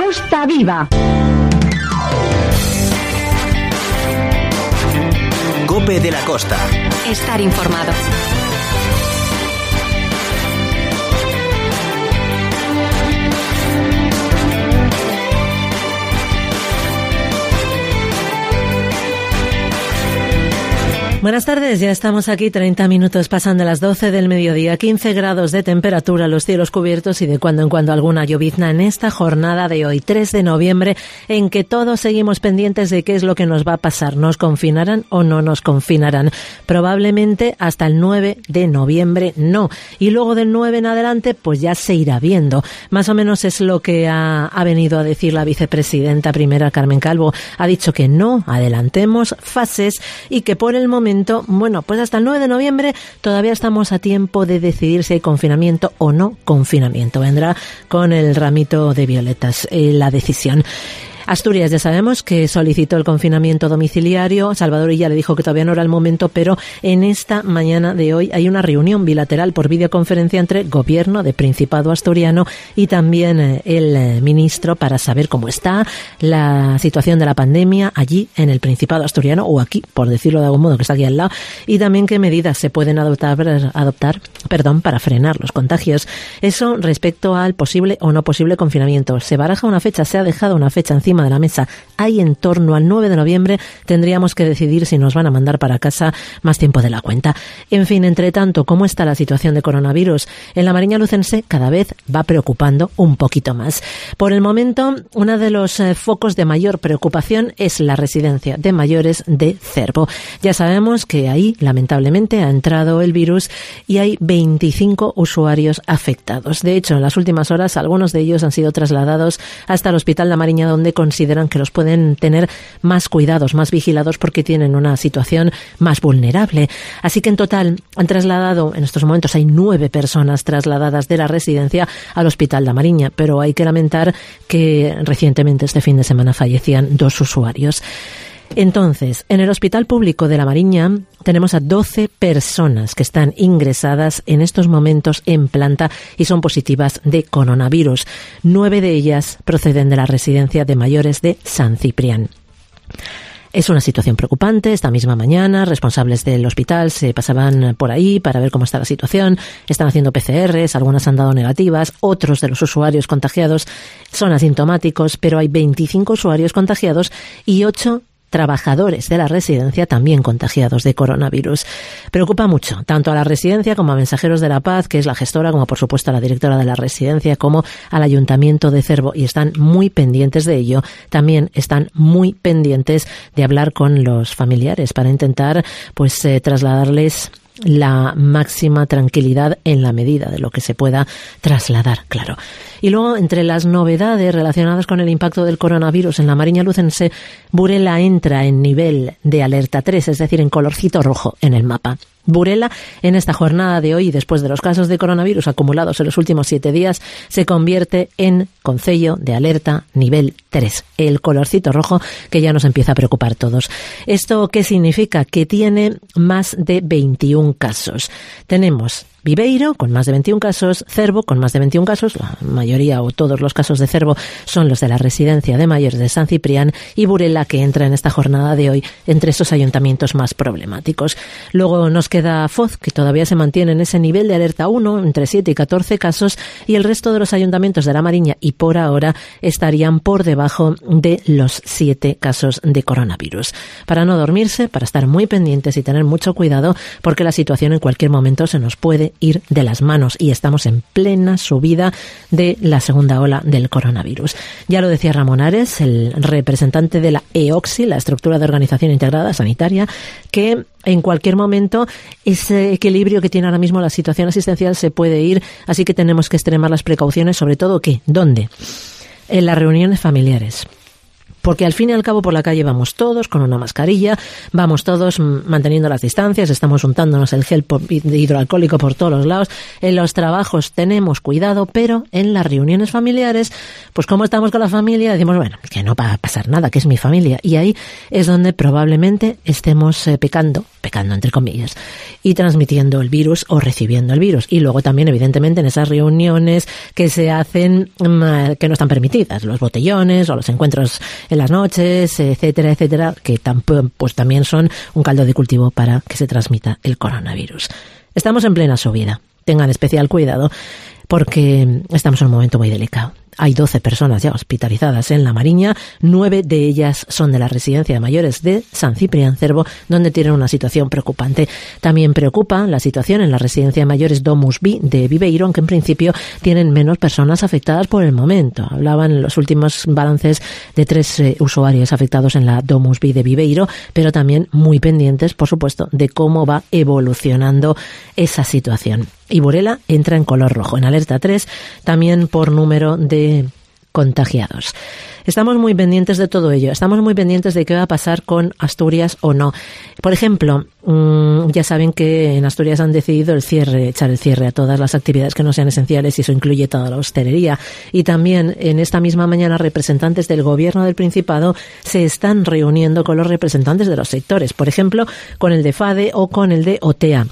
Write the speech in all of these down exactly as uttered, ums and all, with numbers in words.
Costa Viva. COPE de la Costa. Estar informado. Buenas tardes, ya estamos aquí, treinta minutos pasan de las doce del mediodía, quince grados de temperatura, los cielos cubiertos y de cuando en cuando alguna llovizna en esta jornada de hoy, tres de noviembre, en que todos seguimos pendientes de qué es lo que nos va a pasar. ¿Nos confinarán o no nos confinarán? Probablemente hasta el nueve de noviembre no. Y luego del nueve en adelante, pues ya se irá viendo. Más o menos es lo que ha, ha venido a decir la vicepresidenta primera, Carmen Calvo. Ha dicho que no adelantemos fases y que por el momento bueno, pues hasta el nueve de noviembre todavía estamos a tiempo de decidir si hay confinamiento o no confinamiento. Vendrá con el ramito de violetas eh, la decisión. Asturias ya sabemos que solicitó el confinamiento domiciliario. Salvador Illa le dijo que todavía no era el momento, pero en esta mañana de hoy hay una reunión bilateral por videoconferencia entre Gobierno de Principado Asturiano y también el ministro para saber cómo está la situación de la pandemia allí en el Principado Asturiano, o aquí, por decirlo de algún modo, que está aquí al lado, y también qué medidas se pueden adoptar, adoptar perdón, para frenar los contagios. Eso respecto al posible o no posible confinamiento. Se baraja una fecha, se ha dejado una fecha encima de la mesa. Hay en torno al nueve de noviembre, tendríamos que decidir si nos van a mandar para casa más tiempo de la cuenta. En fin, entre tanto, ¿cómo está la situación de coronavirus? En la Mariña Lucense cada vez va preocupando un poquito más. Por el momento, uno de los eh, focos de mayor preocupación es la residencia de mayores de Cervo. Ya sabemos que ahí, lamentablemente, ha entrado el virus y hay veinticinco usuarios afectados. De hecho, en las últimas horas, algunos de ellos han sido trasladados hasta el Hospital La Mariña, donde consideran que los pueden tener más cuidados, más vigilados, porque tienen una situación más vulnerable. Así que en total han trasladado, en estos momentos hay nueve personas trasladadas de la residencia al Hospital La Mariña, pero hay que lamentar que recientemente este fin de semana fallecían dos usuarios. Entonces, en el Hospital Público de La Mariña tenemos a doce personas que están ingresadas en estos momentos en planta y son positivas de coronavirus. Nueve de ellas proceden de la residencia de mayores de San Ciprián. Es una situación preocupante. Esta misma mañana, responsables del hospital se pasaban por ahí para ver cómo está la situación. Están haciendo P C Rs, algunas han dado negativas, otros de los usuarios contagiados son asintomáticos, pero hay veinticinco usuarios contagiados y ocho trabajadores de la residencia también contagiados de coronavirus. Preocupa mucho, tanto a la residencia como a Mensajeros de la Paz, que es la gestora, como por supuesto a la directora de la residencia, como al Ayuntamiento de Cervo, y están muy pendientes de ello. También están muy pendientes de hablar con los familiares para intentar pues eh, trasladarles la máxima tranquilidad en la medida de lo que se pueda trasladar, claro. Y luego, entre las novedades relacionadas con el impacto del coronavirus en la Mariña Lucense, Burela entra en nivel de alerta tres, es decir, en colorcito rojo en el mapa. Burela, en esta jornada de hoy, después de los casos de coronavirus acumulados en los últimos siete días, se convierte en concello de alerta nivel tres, el colorcito rojo que ya nos empieza a preocupar a todos. ¿Esto qué significa? Que tiene más de veintiún casos. Tenemos Viveiro, con más de veintiún casos, Cervo, con más de veintiún casos, la mayoría o todos los casos de Cervo son los de la residencia de mayores de San Ciprián, y Burela, que entra en esta jornada de hoy entre estos ayuntamientos más problemáticos. Luego nos queda Foz, que todavía se mantiene en ese nivel de alerta uno, entre siete y catorce casos, y el resto de los ayuntamientos de La Mariña, y por ahora, estarían por debajo de los siete casos de coronavirus. Para no dormirse, para estar muy pendientes y tener mucho cuidado, porque la situación en cualquier momento se nos puede ir de las manos y estamos en plena subida de la segunda ola del coronavirus. Ya lo decía Ramón Ares, el representante de la E O C S I, la Estructura de Organización Integrada Sanitaria, que en cualquier momento ese equilibrio que tiene ahora mismo la situación asistencial se puede ir, así que tenemos que extremar las precauciones, sobre todo ¿qué? ¿Dónde? En las reuniones familiares. Porque al fin y al cabo por la calle vamos todos con una mascarilla, vamos todos manteniendo las distancias, estamos untándonos el gel hidroalcohólico por todos los lados. En los trabajos tenemos cuidado, pero en las reuniones familiares, pues como estamos con la familia, decimos, bueno, que no va a pasar nada, que es mi familia. Y ahí es donde probablemente estemos eh, pecando, pecando entre comillas, y transmitiendo el virus o recibiendo el virus. Y luego también, evidentemente, en esas reuniones que se hacen, que no están permitidas, los botellones o los encuentros en las noches, etcétera, etcétera, que tampoco, pues también son un caldo de cultivo para que se transmita el coronavirus. Estamos en plena subida. Tengan especial cuidado porque estamos en un momento muy delicado. Hay doce personas ya hospitalizadas en La Mariña, nueve de ellas son de la residencia de mayores de San Ciprián Cervo, donde tienen una situación preocupante. También preocupa la situación en la residencia de mayores Domus Vi de Viveiro, aunque en principio tienen menos personas afectadas por el momento. Hablaban en los últimos balances de tres eh, usuarios afectados en la Domus Vi de Viveiro, pero también muy pendientes, por supuesto, de cómo va evolucionando esa situación. Y Burela entra en color rojo, en alerta tres, también por número de contagiados. Estamos muy pendientes de todo ello. Estamos muy pendientes de qué va a pasar con Asturias o no. Por ejemplo, mmm, ya saben que en Asturias han decidido el cierre, echar el cierre a todas las actividades que no sean esenciales, y eso incluye toda la hostelería. Y también en esta misma mañana representantes del Gobierno del Principado se están reuniendo con los representantes de los sectores. Por ejemplo, con el de FADE o con el de OTEA.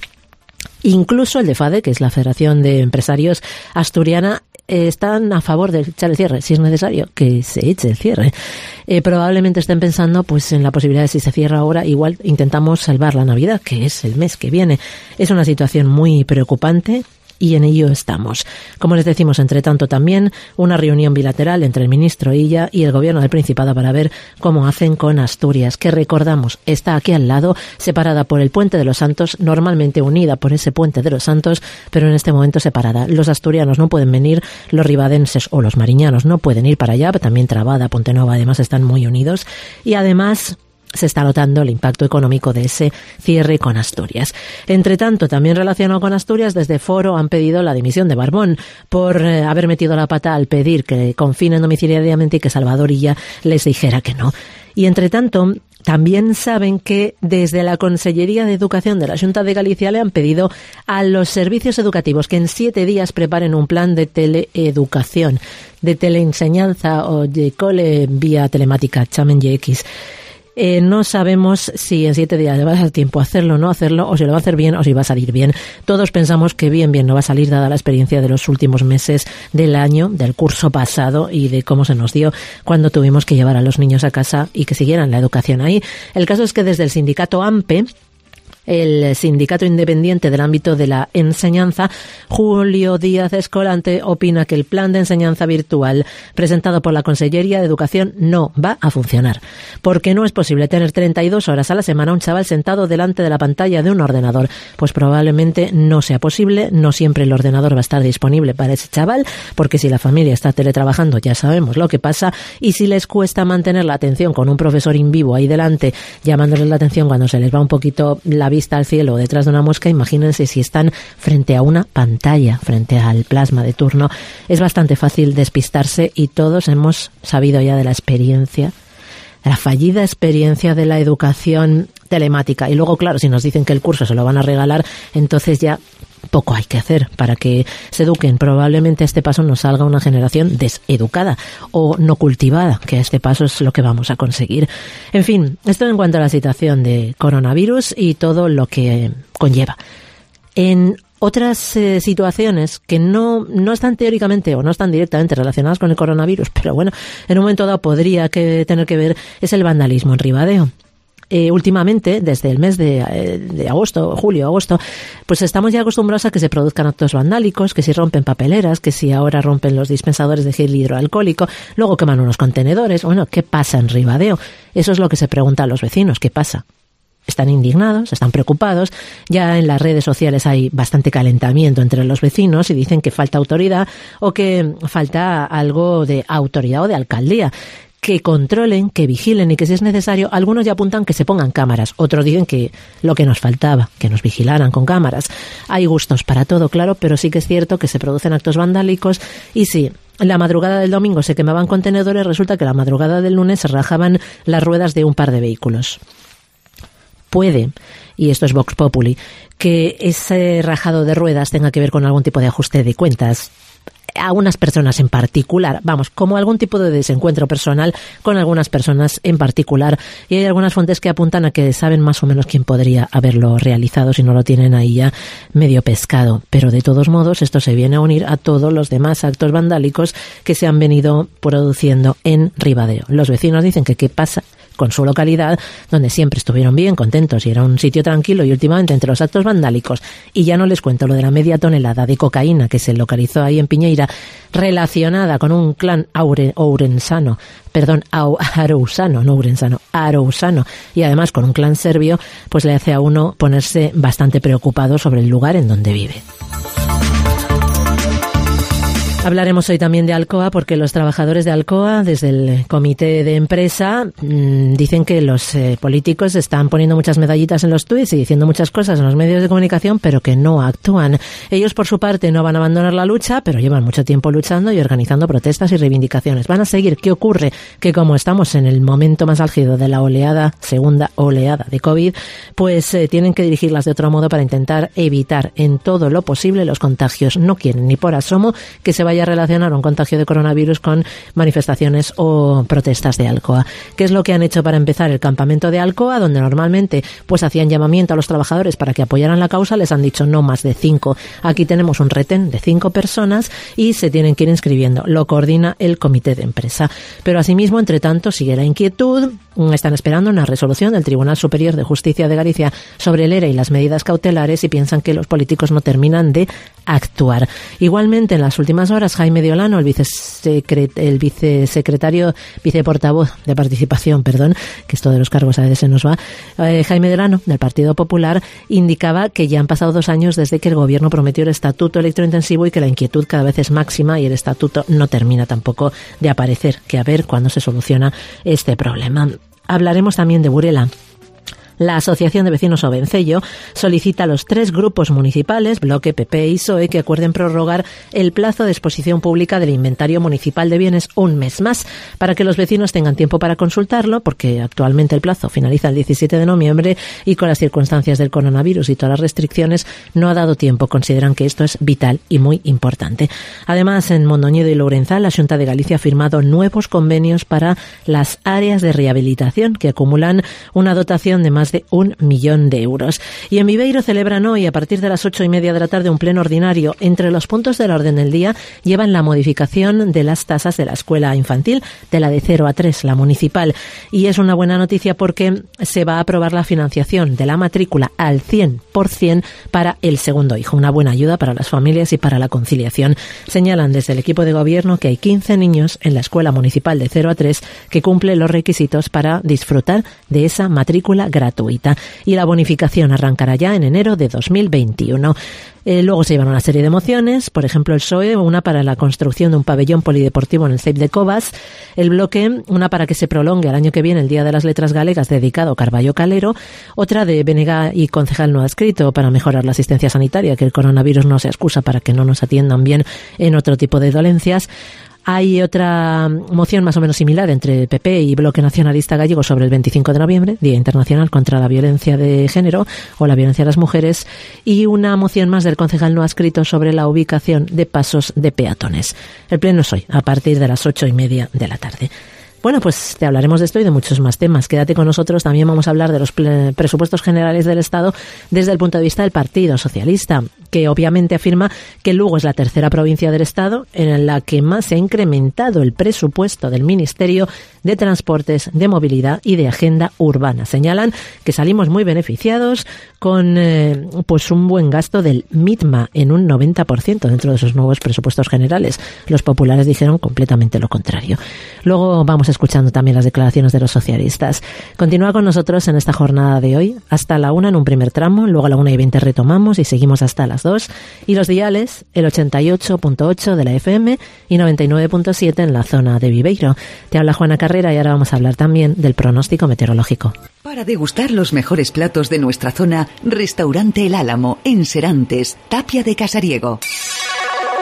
Incluso el de FADE, que es la Federación de Empresarios Asturiana, eh, están a favor de echar el cierre. Si es necesario que se eche el cierre. Eh, probablemente estén pensando pues en la posibilidad de, si se cierra ahora, igual intentamos salvar la Navidad, que es el mes que viene. Es una situación muy preocupante. Y en ello estamos. Como les decimos, entre tanto, también una reunión bilateral entre el ministro Illa y el Gobierno del Principado para ver cómo hacen con Asturias, que recordamos, está aquí al lado, separada por el Puente de los Santos, normalmente unida por ese Puente de los Santos, pero en este momento separada. Los asturianos no pueden venir, los ribadenses o los mariñanos no pueden ir para allá, pero también Trabada, Pontenova, además están muy unidos. Y además se está notando el impacto económico de ese cierre con Asturias. Entre tanto, también relacionado con Asturias, desde Foro han pedido la dimisión de Barbón por eh, haber metido la pata al pedir que confinen domiciliariamente y que Salvador Illa les dijera que no. Y entre tanto, también saben que desde la Consellería de Educación de la Xunta de Galicia le han pedido a los servicios educativos que en siete días preparen un plan de teleeducación, de teleenseñanza o de cole vía telemática, chámenlle X. Eh, no sabemos si en siete días le va a dar tiempo a hacerlo o no hacerlo, o si lo va a hacer bien o si va a salir bien. Todos pensamos que bien, bien no va a salir, dada la experiencia de los últimos meses del año, del curso pasado, y de cómo se nos dio cuando tuvimos que llevar a los niños a casa y que siguieran la educación ahí. El caso es que desde el sindicato AMPE, el sindicato independiente del ámbito de la enseñanza, Julio Díaz Escolante, opina que el plan de enseñanza virtual presentado por la Consellería de Educación no va a funcionar, porque no es posible tener treinta y dos horas a la semana un chaval sentado delante de la pantalla de un ordenador. Pues probablemente no sea posible, no siempre el ordenador va a estar disponible para ese chaval, porque si la familia está teletrabajando ya sabemos lo que pasa, y si les cuesta mantener la atención con un profesor in vivo ahí delante, llamándoles la atención cuando se les va un poquito la vista al cielo detrás de una mosca, imagínense si están frente a una pantalla, frente al plasma de turno. Es bastante fácil despistarse, y todos hemos sabido ya de la experiencia, de la fallida experiencia de la educación telemática. Y luego, claro, si nos dicen que el curso se lo van a regalar, entonces ya poco hay que hacer para que se eduquen. Probablemente a este paso nos salga una generación deseducada o no cultivada, que a este paso es lo que vamos a conseguir. En fin, esto en cuanto a la situación de coronavirus y todo lo que conlleva. En otras eh, situaciones que no, no están teóricamente o no están directamente relacionadas con el coronavirus, pero bueno, en un momento dado podría que tener que ver, es el vandalismo en Ribadeo. Eh, últimamente, desde el mes de, eh, de agosto, julio, agosto, pues estamos ya acostumbrados a que se produzcan actos vandálicos, que si rompen papeleras, que si ahora rompen los dispensadores de gel hidroalcohólico, luego queman unos contenedores. Bueno, ¿qué pasa en Ribadeo? Eso es lo que se preguntan los vecinos, ¿qué pasa? Están indignados, están preocupados. Ya en las redes sociales hay bastante calentamiento entre los vecinos y dicen que falta autoridad o que falta algo de autoridad o de alcaldía. Que controlen, que vigilen y que si es necesario, algunos ya apuntan que se pongan cámaras, otros dicen que lo que nos faltaba, que nos vigilaran con cámaras. Hay gustos para todo, claro, pero sí que es cierto que se producen actos vandálicos y sí, la madrugada del domingo se quemaban contenedores, resulta que la madrugada del lunes se rajaban las ruedas de un par de vehículos. Puede, y esto es Vox Populi, que ese rajado de ruedas tenga que ver con algún tipo de ajuste de cuentas a unas personas en particular, vamos, como algún tipo de desencuentro personal con algunas personas en particular, y hay algunas fuentes que apuntan a que saben más o menos quién podría haberlo realizado si no lo tienen ahí ya medio pescado, pero de todos modos esto se viene a unir a todos los demás actos vandálicos que se han venido produciendo en Ribadeo. Los vecinos dicen que qué pasa con su localidad, donde siempre estuvieron bien contentos y era un sitio tranquilo, y últimamente entre los actos vandálicos, y ya no les cuento lo de la media tonelada de cocaína que se localizó ahí en Piñeira, relacionada con un clan aure, ourensano, perdón, au, arousano, no ourensano, arousano, y además con un clan serbio, pues le hace a uno ponerse bastante preocupado sobre el lugar en donde vive. Hablaremos hoy también de Alcoa, porque los trabajadores de Alcoa, desde el comité de empresa, mmm, dicen que los eh, políticos están poniendo muchas medallitas en los tuits y diciendo muchas cosas en los medios de comunicación, pero que no actúan. Ellos, por su parte, no van a abandonar la lucha, pero llevan mucho tiempo luchando y organizando protestas y reivindicaciones. Van a seguir. ¿Qué ocurre? Que como estamos en el momento más álgido de la oleada, segunda oleada de COVID, pues eh, tienen que dirigirlas de otro modo para intentar evitar en todo lo posible los contagios. No quieren ni por asomo que se vaya a relacionar un contagio de coronavirus con manifestaciones o protestas de Alcoa. ¿Qué es lo que han hecho para empezar? El campamento de Alcoa, donde normalmente pues hacían llamamiento a los trabajadores para que apoyaran la causa, les han dicho no más de cinco. Aquí tenemos un retén de cinco personas y se tienen que ir inscribiendo. Lo coordina el comité de empresa. Pero asimismo, entre tanto, sigue la inquietud. Están esperando una resolución del Tribunal Superior de Justicia de Galicia sobre el E R E y las medidas cautelares, y piensan que los políticos no terminan de actuar. Igualmente, en las últimas horas, Jaime de Olano, el, vicesecret- el vicesecretario, viceportavoz de participación, perdón, que esto de los cargos a veces se nos va, eh, Jaime de Olano, del Partido Popular, indicaba que ya han pasado dos años desde que el gobierno prometió el estatuto electrointensivo y que la inquietud cada vez es máxima y el estatuto no termina tampoco de aparecer, que a ver cuándo se soluciona este problema. Hablaremos también de Burela. La Asociación de Vecinos Obencello solicita a los tres grupos municipales, Bloque, P P y P S O E, que acuerden prorrogar el plazo de exposición pública del inventario municipal de bienes un mes más, para que los vecinos tengan tiempo para consultarlo, porque actualmente el plazo finaliza el diecisiete de noviembre y con las circunstancias del coronavirus y todas las restricciones no ha dado tiempo. Consideran que esto es vital y muy importante. Además, en Mondoñedo y Lourenzá, la Xunta de Galicia ha firmado nuevos convenios para las áreas de rehabilitación, que acumulan una dotación de más de un millón de euros. Y en Viveiro celebran hoy, a partir de las ocho y media de la tarde, un pleno ordinario. Entre los puntos de la orden del día llevan la modificación de las tasas de la escuela infantil, de la de cero a tres, la municipal. Y es una buena noticia porque se va a aprobar la financiación de la matrícula al cien por ciento para el segundo hijo. Una buena ayuda para las familias y para la conciliación. Señalan desde el equipo de gobierno que hay quince niños en la escuela municipal de cero a tres que cumplen los requisitos para disfrutar de esa matrícula gratuita. Y la bonificación arrancará ya en enero de dos mil veintiuno. Eh, luego se llevan una serie de mociones, por ejemplo el P S O E, una para la construcción de un pabellón polideportivo en el C E I P de Covas, el Bloque, una para que se prolongue al año que viene el Día de las Letras Galegas dedicado a Carballo Calero, otra de Benega y concejal no adscrito para mejorar la asistencia sanitaria, que el coronavirus no sea excusa para que no nos atiendan bien en otro tipo de dolencias. Hay otra moción más o menos similar entre P P y Bloque Nacionalista Gallego sobre el veinticinco de noviembre, Día Internacional contra la Violencia de Género o la Violencia a las Mujeres, y una moción más del concejal no adscrito sobre la ubicación de pasos de peatones. El pleno es hoy, a partir de las ocho y media de la tarde. Bueno, pues te hablaremos de esto y de muchos más temas. Quédate con nosotros. También vamos a hablar de los presupuestos generales del Estado desde el punto de vista del Partido Socialista, que obviamente afirma que Lugo es la tercera provincia del Estado en la que más se ha incrementado el presupuesto del Ministerio de Transportes, de Movilidad y de Agenda Urbana. Señalan que salimos muy beneficiados con eh, pues un buen gasto del MITMA en un noventa por ciento dentro de esos nuevos presupuestos generales. Los populares dijeron completamente lo contrario. Luego vamos escuchando también las declaraciones de los socialistas. Continúa con nosotros en esta jornada de hoy hasta la una en un primer tramo, luego a la una y veinte retomamos y seguimos hasta las dos. Y los diales, el ochenta y ocho punto ocho de la F M y noventa y nueve punto siete en la zona de Viveiro. Te habla Juana Carrera y ahora vamos a hablar también del pronóstico meteorológico. Para degustar los mejores platos de nuestra zona, Restaurante El Álamo, en Serantes, Tapia de Casariego.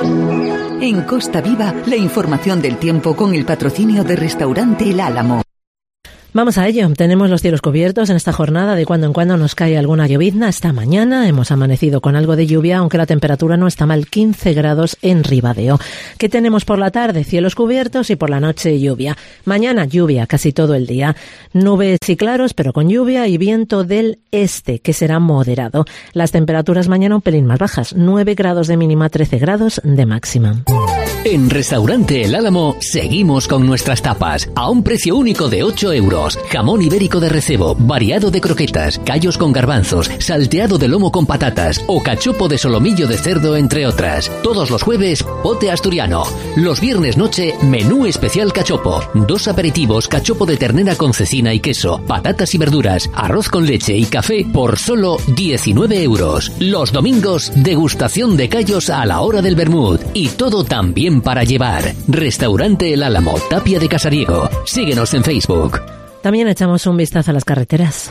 En Costa Viva, la información del tiempo con el patrocinio de Restaurante El Álamo. Vamos a ello. Tenemos los cielos cubiertos en esta jornada. De cuando en cuando nos cae alguna llovizna. Esta mañana hemos amanecido con algo de lluvia, aunque la temperatura no está mal, quince grados en Ribadeo. ¿Qué tenemos por la tarde? Cielos cubiertos y por la noche lluvia. Mañana lluvia casi todo el día. Nubes y claros, pero con lluvia y viento del este, que será moderado. Las temperaturas mañana un pelín más bajas. nueve grados de mínima, trece grados de máxima. En Restaurante El Álamo seguimos con nuestras tapas a un precio único de ocho euros. Jamón ibérico de recebo, variado de croquetas, callos con garbanzos, salteado de lomo con patatas o cachopo de solomillo de cerdo, entre otras. Todos los jueves, pote asturiano. Los viernes noche, menú especial cachopo. Dos aperitivos, cachopo de ternera con cecina y queso, patatas y verduras, arroz con leche y café por solo diecinueve euros. Los domingos, degustación de callos a la hora del vermut. Y todo también para llevar. Restaurante El Álamo, Tapia de Casariego. Síguenos en Facebook. También echamos un vistazo a las carreteras.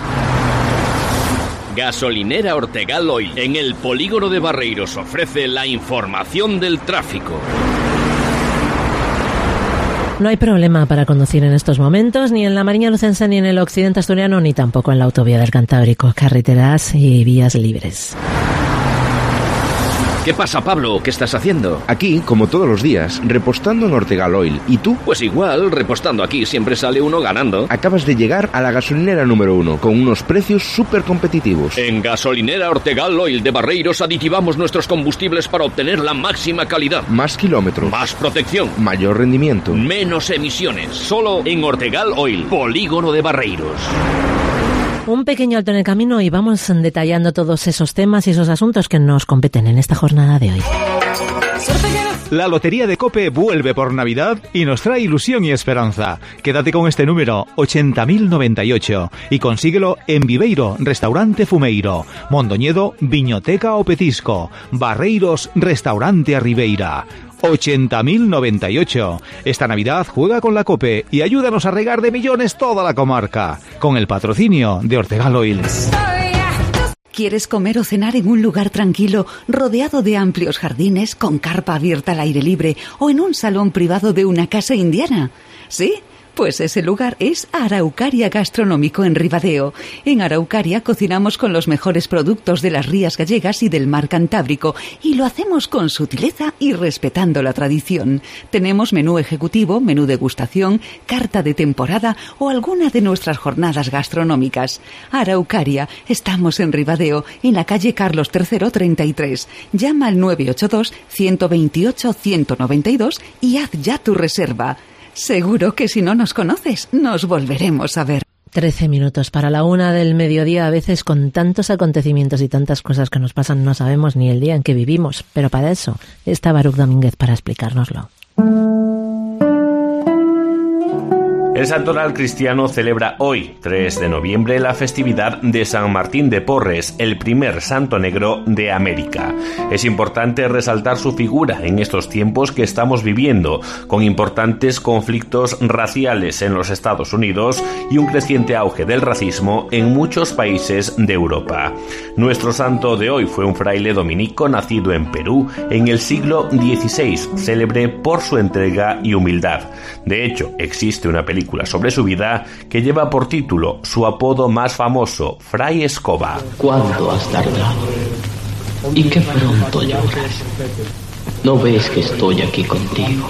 Gasolinera Ortegal Oil en el polígono de Barreiros ofrece la información del tráfico. No hay problema para conducir en estos momentos, ni en la Mariña Lucense, ni en el occidente asturiano, ni tampoco en la autovía del Cantábrico. Carreteras y vías libres. ¿Qué pasa, Pablo? ¿Qué estás haciendo? Aquí, como todos los días, repostando en Ortegal Oil. ¿Y tú? Pues igual, repostando aquí siempre sale uno ganando. Acabas de llegar a la gasolinera número uno, con unos precios súper competitivos. En Gasolinera Ortegal Oil de Barreiros aditivamos nuestros combustibles para obtener la máxima calidad. Más kilómetros. Más protección. Mayor rendimiento. Menos emisiones. Solo en Ortegal Oil, polígono de Barreiros. Un pequeño alto en el camino y vamos detallando todos esos temas y esos asuntos que nos competen en esta jornada de hoy. La Lotería de COPE vuelve por Navidad y nos trae ilusión y esperanza. Quédate con este número, ochenta mil noventa y ocho, y consíguelo en Viveiro, Restaurante Fumeiro, Mondoñedo, Viñoteca o Petisco, Barreiros, Restaurante a Ribeira. ochenta mil noventa y ocho. Esta Navidad juega con la COPE y ayúdanos a regar de millones toda la comarca, con el patrocinio de Ortegal Oil. ¿Quieres comer o cenar en un lugar tranquilo, rodeado de amplios jardines, con carpa abierta al aire libre o en un salón privado de una casa indiana? ¿Sí? Pues ese lugar es Araucaria Gastronómico en Ribadeo. En Araucaria cocinamos con los mejores productos de las rías gallegas y del mar Cantábrico y lo hacemos con sutileza y respetando la tradición. Tenemos menú ejecutivo, menú degustación, carta de temporada o alguna de nuestras jornadas gastronómicas. Araucaria, estamos en Ribadeo, en la calle Carlos tercero treinta y tres. Llama al nueve ocho dos, uno dos ocho, uno nueve dos y haz ya tu reserva. Seguro que si no nos conoces, nos volveremos a ver. Trece minutos para la una del mediodía, a veces con tantos acontecimientos y tantas cosas que nos pasan no sabemos ni el día en que vivimos, pero para eso está Baruch Domínguez para explicárnoslo. El Santoral Cristiano celebra hoy, tres de noviembre, la festividad de San Martín de Porres, el primer santo negro de América. Es importante resaltar su figura en estos tiempos que estamos viviendo, con importantes conflictos raciales en los Estados Unidos y un creciente auge del racismo en muchos países de Europa. Nuestro santo de hoy fue un fraile dominico nacido en Perú en el siglo dieciséis, célebre por su entrega y humildad. De hecho, existe una película sobre su vida que lleva por título su apodo más famoso, Fray Escoba. ¿Cuánto has tardado? ¿Y qué pronto lloras? ¿No ves que estoy aquí contigo?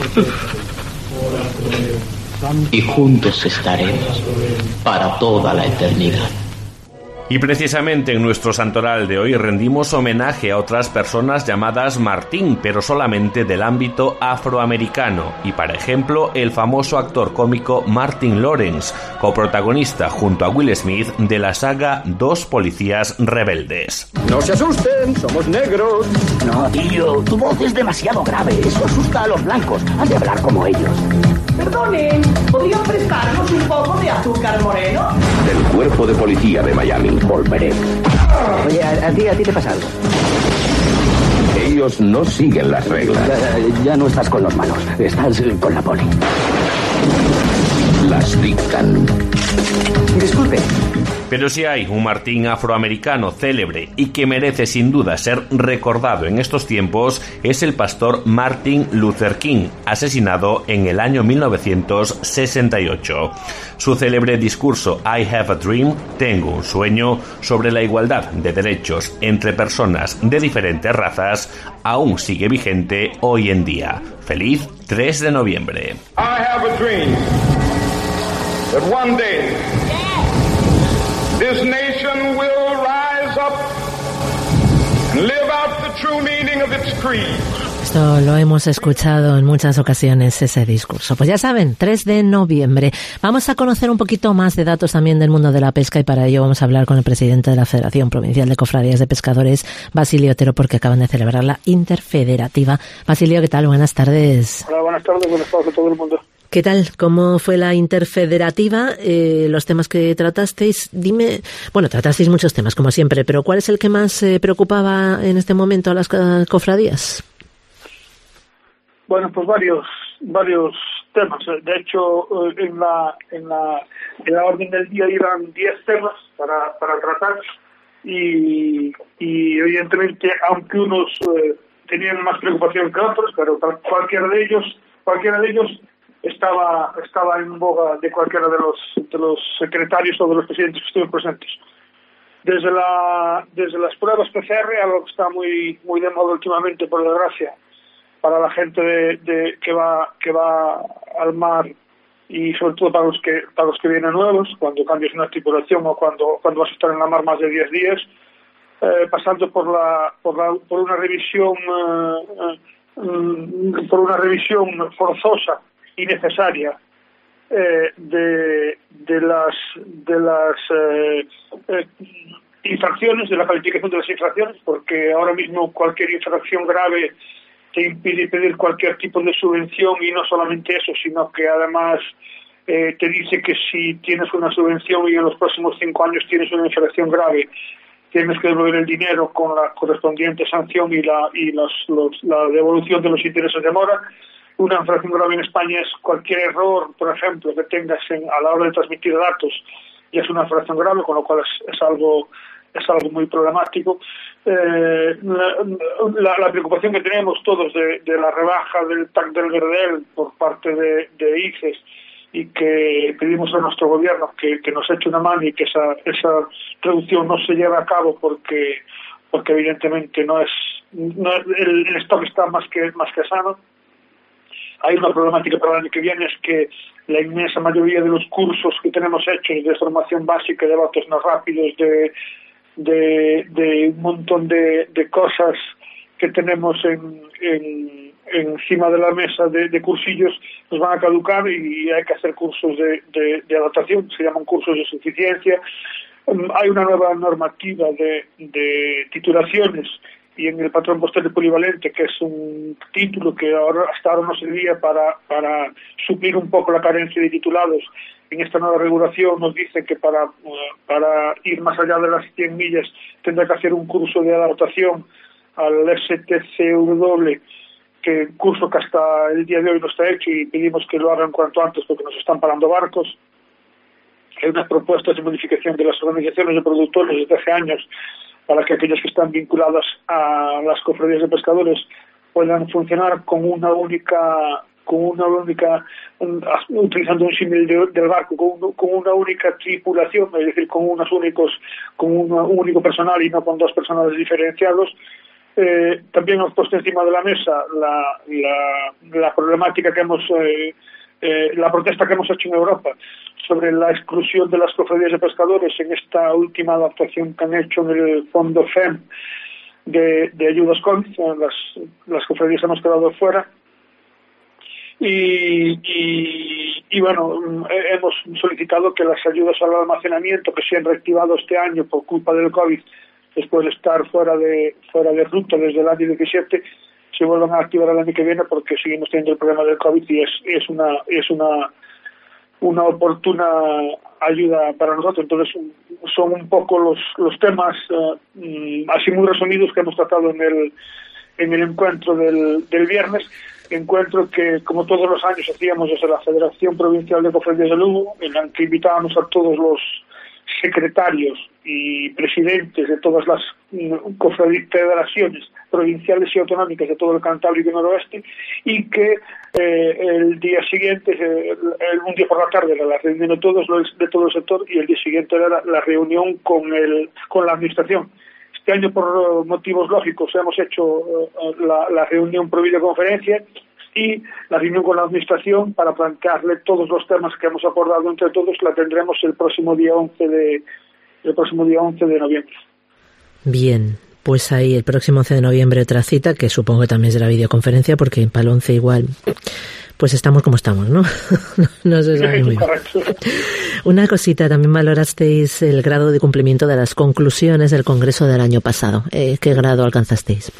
Y juntos estaremos para toda la eternidad. Y precisamente en nuestro santoral de hoy rendimos homenaje a otras personas llamadas Martín, pero solamente del ámbito afroamericano. Y para ejemplo, el famoso actor cómico Martin Lawrence, coprotagonista junto a Will Smith de la saga Dos policías rebeldes. No se asusten, somos negros. No, tío, tu voz es demasiado grave. Eso asusta a los blancos. Han de hablar como ellos. Perdonen, ¿podrían prestarnos un poco de azúcar moreno? Del cuerpo de policía de Miami, volveré. Oye, ¿a, a ti a ti te pasa algo? Ellos no siguen las reglas. Ya, ya no estás con los malos, estás con la poli. Las dictan. Disculpe, Pero si hay un Martín afroamericano célebre y que merece sin duda ser recordado en estos tiempos, es el pastor Martin Luther King, asesinado en el año mil novecientos sesenta y ocho. Su célebre discurso I Have a Dream, Tengo un sueño, sobre la igualdad de derechos entre personas de diferentes razas, aún sigue vigente hoy en día. Feliz tres de noviembre. I have a dream that one day this nation will rise up and live out the true meaning of its creed. Esto lo hemos escuchado en muchas ocasiones, ese discurso. Pues ya saben, tres de noviembre. Vamos a conocer un poquito más de datos también del mundo de la pesca y para ello vamos a hablar con el presidente de la Federación Provincial de Cofradías de Pescadores, Basilio Otero, porque acaban de celebrar la Interfederativa. Basilio, ¿qué tal? Buenas tardes. Hola, buenas tardes, buenas tardes a todo el mundo. ¿Qué tal? ¿Cómo fue la Interfederativa? Eh, los temas que tratasteis, dime, bueno, tratasteis muchos temas, como siempre, pero ¿cuál es el que más eh, preocupaba en este momento a las cofradías? Bueno, pues varios varios temas. De hecho, en la en la, en la orden del día iban diez temas para, para tratar y, y evidentemente, aunque unos eh, tenían más preocupación que otros, pero cualquiera de ellos cualquiera de ellos estaba estaba en boga de cualquiera de los de los secretarios o de los presidentes que estuvieron presentes. Desde la desde las pruebas P C R, algo que está muy muy de moda últimamente, por desgracia, para la gente de, de que va que va al mar y sobre todo para los que para los que vienen nuevos, cuando cambias una tripulación o cuando cuando vas a estar en la mar más de diez días, eh, pasando por la por la por una revisión eh, eh, por una revisión forzosa y necesaria eh, de de las de las eh, eh, infracciones, de la calificación de las infracciones, porque ahora mismo cualquier infracción grave te impide pedir cualquier tipo de subvención, y no solamente eso, sino que además eh, te dice que si tienes una subvención y en los próximos cinco años tienes una infracción grave, tienes que devolver el dinero con la correspondiente sanción y la y los, los, la devolución de los intereses de mora. Una infracción grave en España es cualquier error, por ejemplo, que tengas en, a la hora de transmitir datos, y es una infracción grave, con lo cual es, es algo es algo muy problemático. Eh, la, la preocupación que tenemos todos de, de la rebaja del T A C del Gardel por parte de, de I C E S, y que pedimos a nuestro gobierno que, que nos eche una mano y que esa esa reducción no se lleve a cabo, porque porque evidentemente no es, no, el, el stock está más que más que sano. Hay una problemática para el año que viene, es que la inmensa mayoría de los cursos que tenemos hechos de formación básica, de datos no rápidos, de de, de un montón de, de cosas que tenemos en, en encima de la mesa de, de cursillos, nos van a caducar y hay que hacer cursos de, de, de adaptación, se llaman cursos de suficiencia. Um, hay una nueva normativa de, de titulaciones, y en el patrón postal de polivalente, que es un título que ahora hasta ahora no servía para, para suplir un poco la carencia de titulados. En esta nueva regulación nos dice que para, para ir más allá de las cien millas tendrá que hacer un curso de adaptación al S T C W, que curso que hasta el día de hoy no está hecho, y pedimos que lo hagan cuanto antes porque nos están parando barcos. Hay unas propuestas de modificación de las organizaciones de productores desde hace años para que aquellas que están vinculadas a las cofradías de pescadores puedan funcionar con una única con una única utilizando un símil de, del barco, con, con una única tripulación, es decir, con unos únicos con un único personal y no con dos personales diferenciados. Eh, también hemos puesto encima de la mesa la la, la problemática que hemos eh, eh, la protesta que hemos hecho en Europa sobre la exclusión de las cofradías de pescadores en esta última adaptación que han hecho en el fondo F E M de, de ayudas COVID. Las, las cofradías hemos quedado fuera. Y, y, y bueno, hemos solicitado que las ayudas al almacenamiento que se han reactivado este año por culpa del COVID, después de estar fuera de fuera de ruta desde el año diecisiete, se vuelvan a activar el año que viene, porque seguimos teniendo el problema del COVID y es es una es una una oportuna ayuda para nosotros. Entonces son un poco los los temas uh, así muy resumidos que hemos tratado en el en el encuentro del, del viernes. Encuentro que, como todos los años, hacíamos desde la Federación Provincial de Cofradías de Lugo, en la que invitábamos a todos los secretarios y presidentes de todas las confederaciones provinciales y autonómicas de todo el Cantábrico y Noroeste, y que eh, el día siguiente, eh, el, un día por la tarde era la reunión de todos los, de todo el sector, y el día siguiente era la, la reunión con el con la administración. Este año, por motivos lógicos, hemos hecho uh, la, la reunión por videoconferencia y la reunión con la administración para plantearle todos los temas que hemos acordado entre todos. La tendremos el próximo día once de el próximo día once de noviembre. Bien, pues ahí el próximo once de noviembre otra cita, que supongo que también será videoconferencia, porque para el once igual pues estamos como estamos, ¿no? No se sabe muy bien. Una cosita, también valorasteis el grado de cumplimiento de las conclusiones del Congreso del año pasado. Eh, ¿Qué grado alcanzasteis?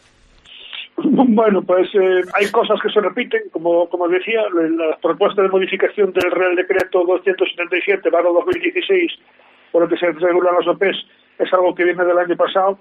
Bueno, pues eh, hay cosas que se repiten, como como decía, la propuesta de modificación del Real Decreto doscientos setenta y siete barra dos mil dieciséis, por lo que se regulan las O P Es, es algo que viene del año pasado,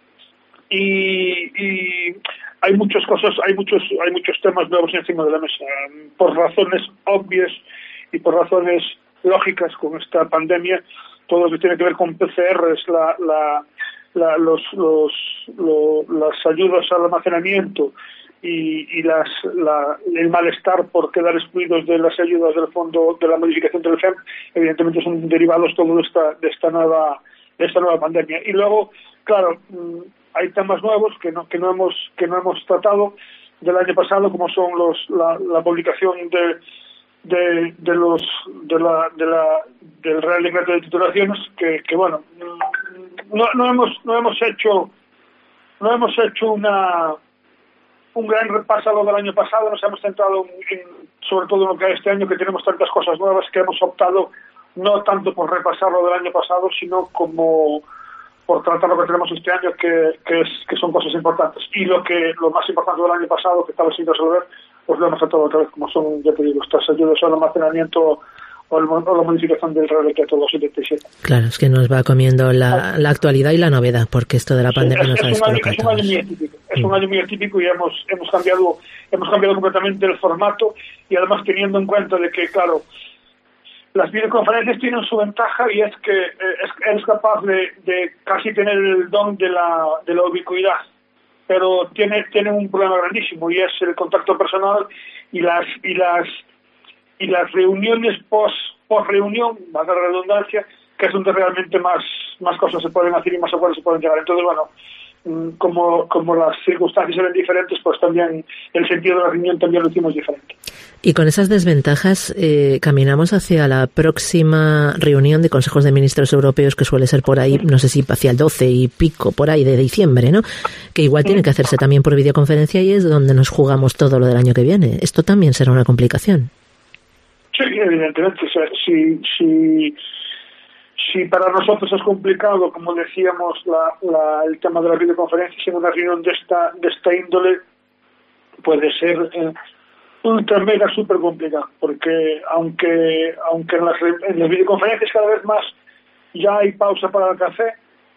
y, y hay muchas cosas, hay muchos hay muchos temas nuevos encima de la mesa, por razones obvias y por razones lógicas con esta pandemia. Todo lo que tiene que ver con P C Rs, la la La, los, los, lo, las ayudas al almacenamiento y, y las, la, el malestar por quedar excluidos de las ayudas del fondo de la modificación del F E M, evidentemente son derivados todo de esta, de esta nueva de esta nueva pandemia. Y luego, claro, hay temas nuevos que no que no hemos que no hemos tratado del año pasado, como son los la, la publicación de de de los de la de la del Real Decreto de titulaciones, que, que bueno, no no hemos no hemos hecho no hemos hecho una un gran repaso a lo del año pasado. Nos hemos centrado en, sobre todo en lo que hay este año, que tenemos tantas cosas nuevas que hemos optado no tanto por repasar lo del año pasado, sino como por tratar lo que tenemos este año, que, que es que son cosas importantes. Y lo que lo más importante del año pasado, que estaba sin resolver, pues lo hemos tratado otra vez, como son, ya te digo, estas ayudas al almacenamiento o, el, o la modificación del Real Decreto doscientos setenta y siete. Claro, es que nos va comiendo la, la actualidad y la novedad, porque esto de la pandemia sí, es, nos ha es descolocado. Es un año muy atípico, es mm. un año muy atípico y hemos hemos cambiado hemos cambiado completamente el formato, y además teniendo en cuenta de que, claro, las videoconferencias tienen su ventaja, y es que eh, es, eres capaz de, de casi tener el don de la de la ubicuidad, pero tiene tiene un problema grandísimo, y es el contacto personal y las y las y las reuniones post post reunión, más la redundancia, que es donde realmente más más cosas se pueden hacer y más acuerdos se pueden llegar. Entonces, bueno, como como las circunstancias eran diferentes, pues también el sentido de la reunión también lo hicimos diferente. Y con esas desventajas eh, caminamos hacia la próxima reunión de consejos de ministros europeos, que suele ser por ahí, no sé si hacia el doce y pico, por ahí de diciembre, ¿no? Que igual tiene que hacerse también por videoconferencia, y es donde nos jugamos todo lo del año que viene. Esto también será una complicación. Sí, evidentemente. O sea, si, si, si para nosotros es complicado, como decíamos, la, la, el tema de las videoconferencias en una reunión de esta de esta índole, puede ser eh, ultra mega súper complicado, porque aunque aunque en las, en las videoconferencias cada vez más ya hay pausa para el café,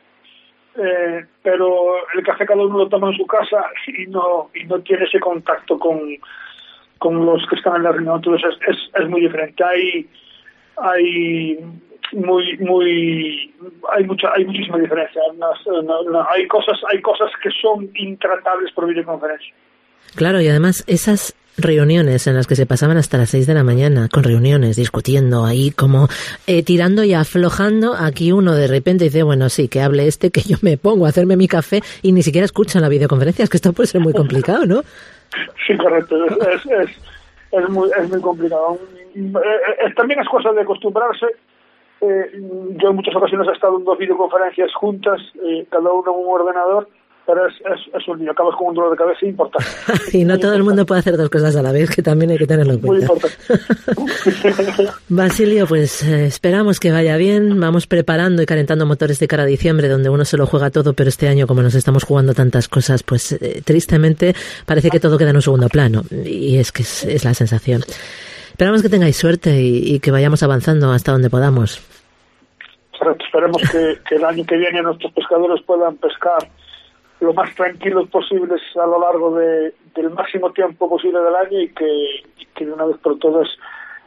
eh, pero el café cada uno lo toma en su casa y no y no tiene ese contacto con con los que están en la reunión. Entonces es, es, es muy diferente. Hay hay muy muy hay mucha hay muchísima diferencia. No, no, no, hay cosas hay cosas que son intratables por videoconferencia. Claro, y además esas reuniones en las que se pasaban hasta las seis de la mañana, con reuniones, discutiendo ahí, como eh, tirando y aflojando, aquí uno de repente dice, bueno, sí, que hable este, que yo me pongo a hacerme mi café, y ni siquiera escuchan la videoconferencia. Es que esto puede ser muy complicado, ¿no? Sí, correcto, es, es, es, muy, es muy complicado. Es, también es cosa de acostumbrarse. Eh, yo en muchas ocasiones he estado en dos videoconferencias juntas, eh, cada uno en un ordenador, pero es, es, es un día, acabas con un dolor de cabeza importante. Y no todo el mundo puede hacer dos cosas a la vez, que también hay que tenerlo en cuenta. Muy importante. Basilio, pues eh, esperamos que vaya bien. Vamos preparando y calentando motores de cara a diciembre, donde uno se lo juega todo, pero este año, como nos estamos jugando tantas cosas, pues eh, tristemente parece que todo queda en un segundo plano, y es que es, es la sensación. Esperamos que tengáis suerte y, y que vayamos avanzando hasta donde podamos. Esperemos que, que el año que viene nuestros pescadores puedan pescar lo más tranquilos posibles a lo largo de, del máximo tiempo posible del año, y que, y que de una vez por todas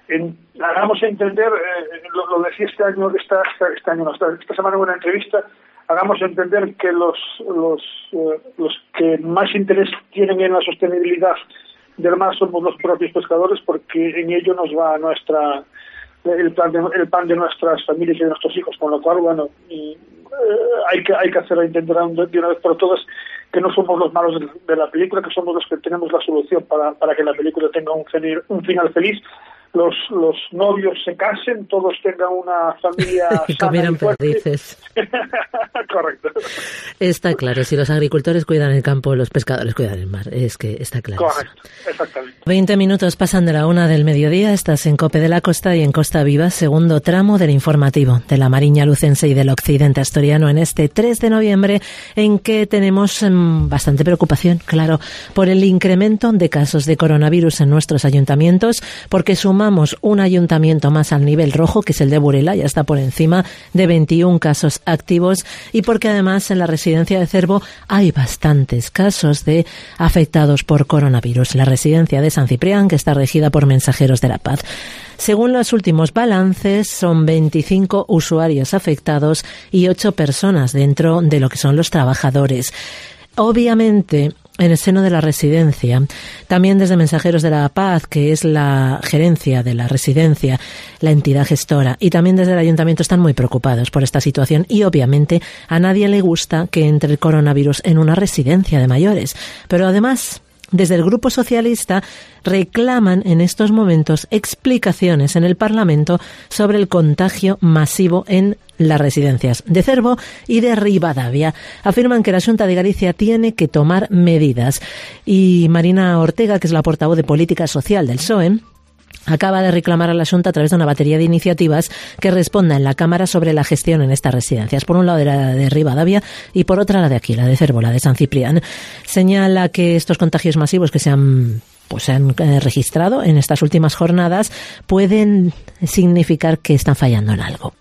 en, hagamos entender, eh, lo, lo decía este año, esta, este año, no, esta, esta semana en una entrevista, hagamos entender que los, los, eh, los que más interés tienen en la sostenibilidad del mar somos los propios pescadores, porque en ello nos va nuestra el plan de, el pan de nuestras familias y de nuestros hijos, con lo cual, bueno, y, eh, hay que hay que hacer entender de una vez por todas que no somos los malos de, de la película, que somos los que tenemos la solución para, para que la película tenga un, un final feliz. Los los novios se casen, todos tengan una familia y sana comieran y fuerte. perdices. Correcto. Está claro, si los agricultores cuidan el campo, los pescadores cuidan el mar. Es que está claro. Correcto, exactamente. Veinte minutos pasan de la una del mediodía. Estás en Cope de la Costa y en Costa Viva, segundo tramo del informativo de la Mariña Lucense y del occidente asturiano en este tres de noviembre, en que tenemos mmm, bastante preocupación, claro, por el incremento de casos de coronavirus en nuestros ayuntamientos, porque sumamos un ayuntamiento más al nivel rojo, que es el de Burela, ya está por encima de veintiún casos activos, y porque además en la residencia de Cervo hay bastantes casos de afectados por coronavirus. La residencia de San Ciprián, que está regida por Mensajeros de la Paz. Según los últimos balances, son veinticinco usuarios afectados y ocho personas dentro de lo que son los trabajadores. Obviamente, en el seno de la residencia, también desde Mensajeros de la Paz, que es la gerencia de la residencia, la entidad gestora, y también desde el ayuntamiento están muy preocupados por esta situación, y obviamente a nadie le gusta que entre el coronavirus en una residencia de mayores. Pero además, desde el Grupo Socialista reclaman en estos momentos explicaciones en el Parlamento sobre el contagio masivo en las residencias de Cervo y de Ribadavia. Afirman que la Xunta de Galicia tiene que tomar medidas. Y Marina Ortega, que es la portavoz de Política Social del P S O E, acaba de reclamar a la Xunta a través de una batería de iniciativas que responda en la Cámara sobre la gestión en estas residencias. Por un lado la de Ribadavia y por otra la de aquí, la de Cervo, la de San Ciprián. Señala que estos contagios masivos que se han pues se han eh, registrado en estas últimas jornadas pueden significar que están fallando en algo.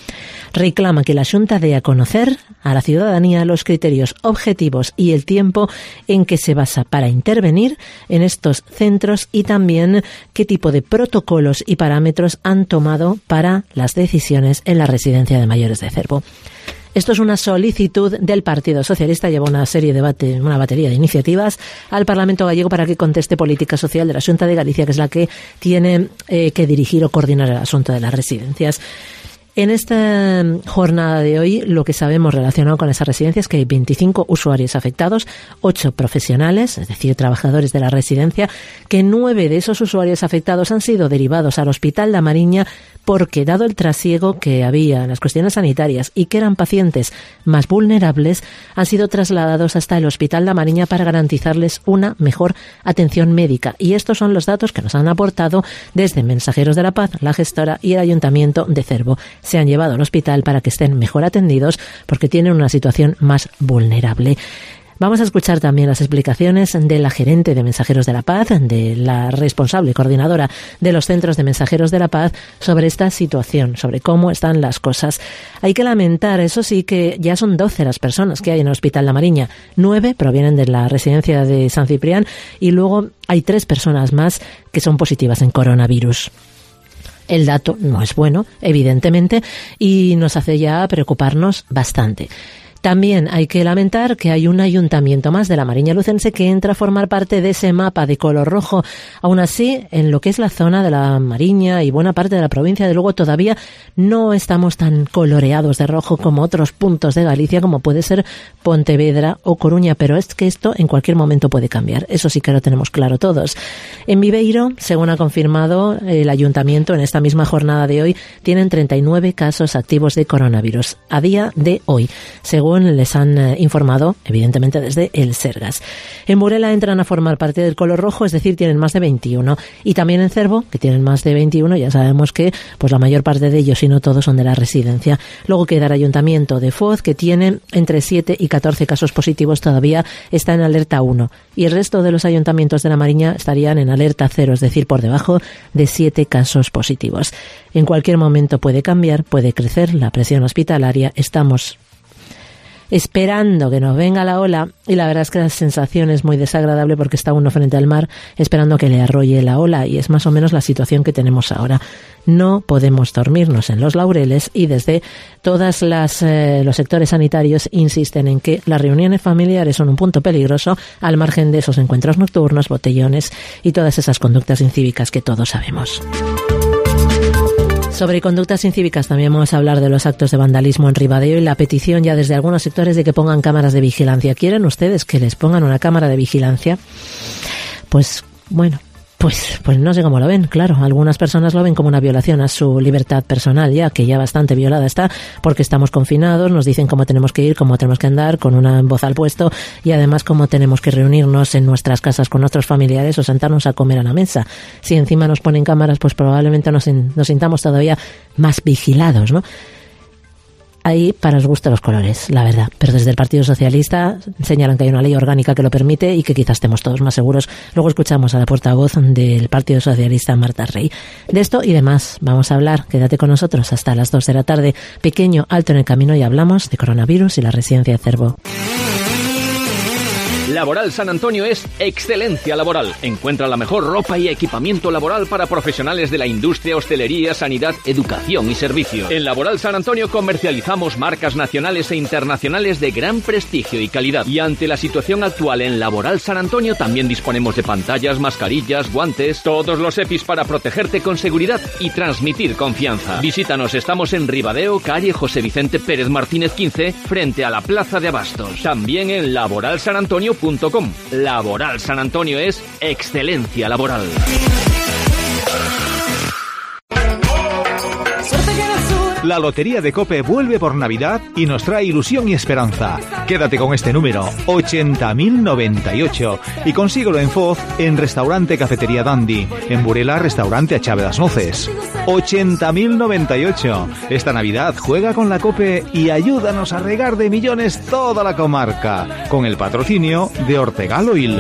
Reclama que la Xunta dé a conocer a la ciudadanía los criterios objetivos y el tiempo en que se basa para intervenir en estos centros, y también qué tipo de protocolos y parámetros han tomado para las decisiones en la residencia de mayores de Cervo. Esto es una solicitud del Partido Socialista. Lleva una serie de debate, una batería de iniciativas al Parlamento gallego para que conteste política social de la Xunta de Galicia, que es la que tiene eh, que dirigir o coordinar el asunto de las residencias. En esta jornada de hoy, lo que sabemos relacionado con esas residencias es que hay veinticinco usuarios afectados, ocho profesionales, es decir, trabajadores de la residencia, que nueve de esos usuarios afectados han sido derivados al Hospital La Mariña porque, dado el trasiego que había en las cuestiones sanitarias y que eran pacientes más vulnerables, han sido trasladados hasta el Hospital La Mariña para garantizarles una mejor atención médica. Y estos son los datos que nos han aportado desde Mensajeros de la Paz, la gestora, y el Ayuntamiento de Cervo. Se han llevado al hospital para que estén mejor atendidos porque tienen una situación más vulnerable. Vamos a escuchar también las explicaciones de la gerente de Mensajeros de la Paz, de la responsable coordinadora de los centros de Mensajeros de la Paz, sobre esta situación, sobre cómo están las cosas. Hay que lamentar, eso sí, que ya son doce las personas que hay en el Hospital La Mariña. Nueve provienen de la residencia de San Ciprián y luego hay tres personas más que son positivas en coronavirus. El dato no es bueno, evidentemente, y nos hace ya preocuparnos bastante. También hay que lamentar que hay un ayuntamiento más de la Mariña Lucense que entra a formar parte de ese mapa de color rojo. Aún así, en lo que es la zona de la Mariña y buena parte de la provincia de Lugo, todavía no estamos tan coloreados de rojo como otros puntos de Galicia, como puede ser Pontevedra o Coruña, pero es que esto en cualquier momento puede cambiar. Eso sí que lo tenemos claro todos. En Viveiro, según ha confirmado el ayuntamiento en esta misma jornada de hoy, tienen treinta y nueve casos activos de coronavirus a día de hoy, según les han eh, informado, evidentemente, desde el Sergas. En Burela entran a formar parte del color rojo, es decir, tienen más de veintiuno. Y también en Cervo, que tienen más de veintiuno, ya sabemos que pues la mayor parte de ellos, si no todos, son de la residencia. Luego queda el ayuntamiento de Foz, que tiene entre siete y catorce casos positivos, todavía está en alerta uno. Y el resto de los ayuntamientos de la Mariña estarían en alerta cero, es decir, por debajo de siete casos positivos. En cualquier momento puede cambiar, puede crecer la presión hospitalaria. Estamos esperando que nos venga la ola, y la verdad es que la sensación es muy desagradable porque está uno frente al mar esperando que le arrolle la ola, y es más o menos la situación que tenemos ahora. No podemos dormirnos en los laureles, y desde todas las eh, los sectores sanitarios insisten en que las reuniones familiares son un punto peligroso al margen de esos encuentros nocturnos, botellones y todas esas conductas incívicas que todos sabemos. Sobre conductas incívicas también vamos a hablar de los actos de vandalismo en Ribadeo y la petición ya desde algunos sectores de que pongan cámaras de vigilancia. ¿Quieren ustedes que les pongan una cámara de vigilancia? Pues bueno, pues pues no sé cómo lo ven. Claro, algunas personas lo ven como una violación a su libertad personal, ya que ya bastante violada está porque estamos confinados, nos dicen cómo tenemos que ir, cómo tenemos que andar, con una voz al puesto, y además cómo tenemos que reunirnos en nuestras casas con nuestros familiares o sentarnos a comer a la mesa. Si encima nos ponen cámaras, pues probablemente nos, nos sintamos todavía más vigilados, ¿no? Ahí para os gustan los colores, la verdad. Pero desde el Partido Socialista señalan que hay una ley orgánica que lo permite y que quizás estemos todos más seguros. Luego escuchamos a la portavoz del Partido Socialista, Marta Rey. De esto y demás vamos a hablar. Quédate con nosotros hasta las dos de la tarde. Pequeño alto en el camino y hablamos de coronavirus y la residencia de Cervo. Laboral San Antonio es excelencia laboral. Encuentra la mejor ropa y equipamiento laboral para profesionales de la industria, hostelería, sanidad, educación y servicio. En Laboral San Antonio comercializamos marcas nacionales e internacionales de gran prestigio y calidad. Y ante la situación actual en Laboral San Antonio también disponemos de pantallas, mascarillas, guantes, todos los EPIs para protegerte con seguridad y transmitir confianza. Visítanos, estamos en Ribadeo, calle José Vicente Pérez Martínez quince, frente a la Plaza de Abastos. También en laboral san antonio punto com. Laboral San Antonio es excelencia laboral. La Lotería de COPE vuelve por Navidad y nos trae ilusión y esperanza. Quédate con este número, ochenta mil noventa y ocho, y consíguelo en Foz, en Restaurante Cafetería Dandy, en Burela, Restaurante A Chave das Noces. ochenta mil noventa y ocho. Esta Navidad juega con la COPE y ayúdanos a regar de millones toda la comarca, con el patrocinio de Ortegal Oil.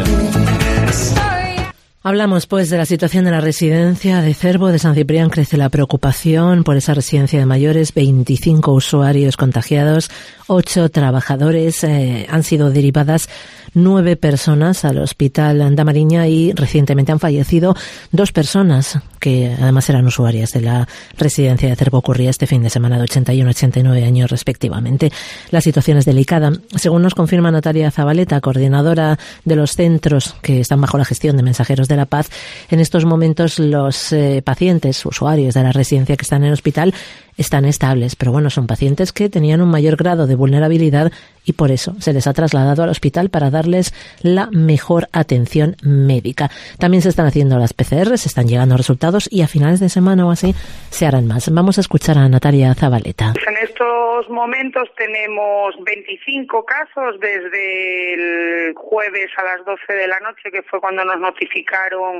Hablamos pues de la situación de la residencia de Cervo de San Ciprián. Crece la preocupación por esa residencia de mayores. veinticinco usuarios contagiados, ocho trabajadores eh, han sido derivadas, nueve personas al hospital Andamariña, y recientemente han fallecido dos personas que además eran usuarias de la residencia de Cervo. Ocurría este fin de semana, de ochenta y uno y ochenta y nueve años respectivamente. La situación es delicada. Según nos confirma Natalia Zabaleta, coordinadora de los centros que están bajo la gestión de Mensajeros de la Paz, en estos momentos los eh, pacientes, usuarios de la residencia que están en el hospital, están estables, pero bueno, son pacientes que tenían un mayor grado de vulnerabilidad y por eso se les ha trasladado al hospital para darles la mejor atención médica. También se están haciendo las P C R, se están llegando resultados y a finales de semana o así se harán más. Vamos a escuchar a Natalia Zabaleta. En estos momentos tenemos veinticinco casos desde el jueves a las doce de la noche, que fue cuando nos notificaron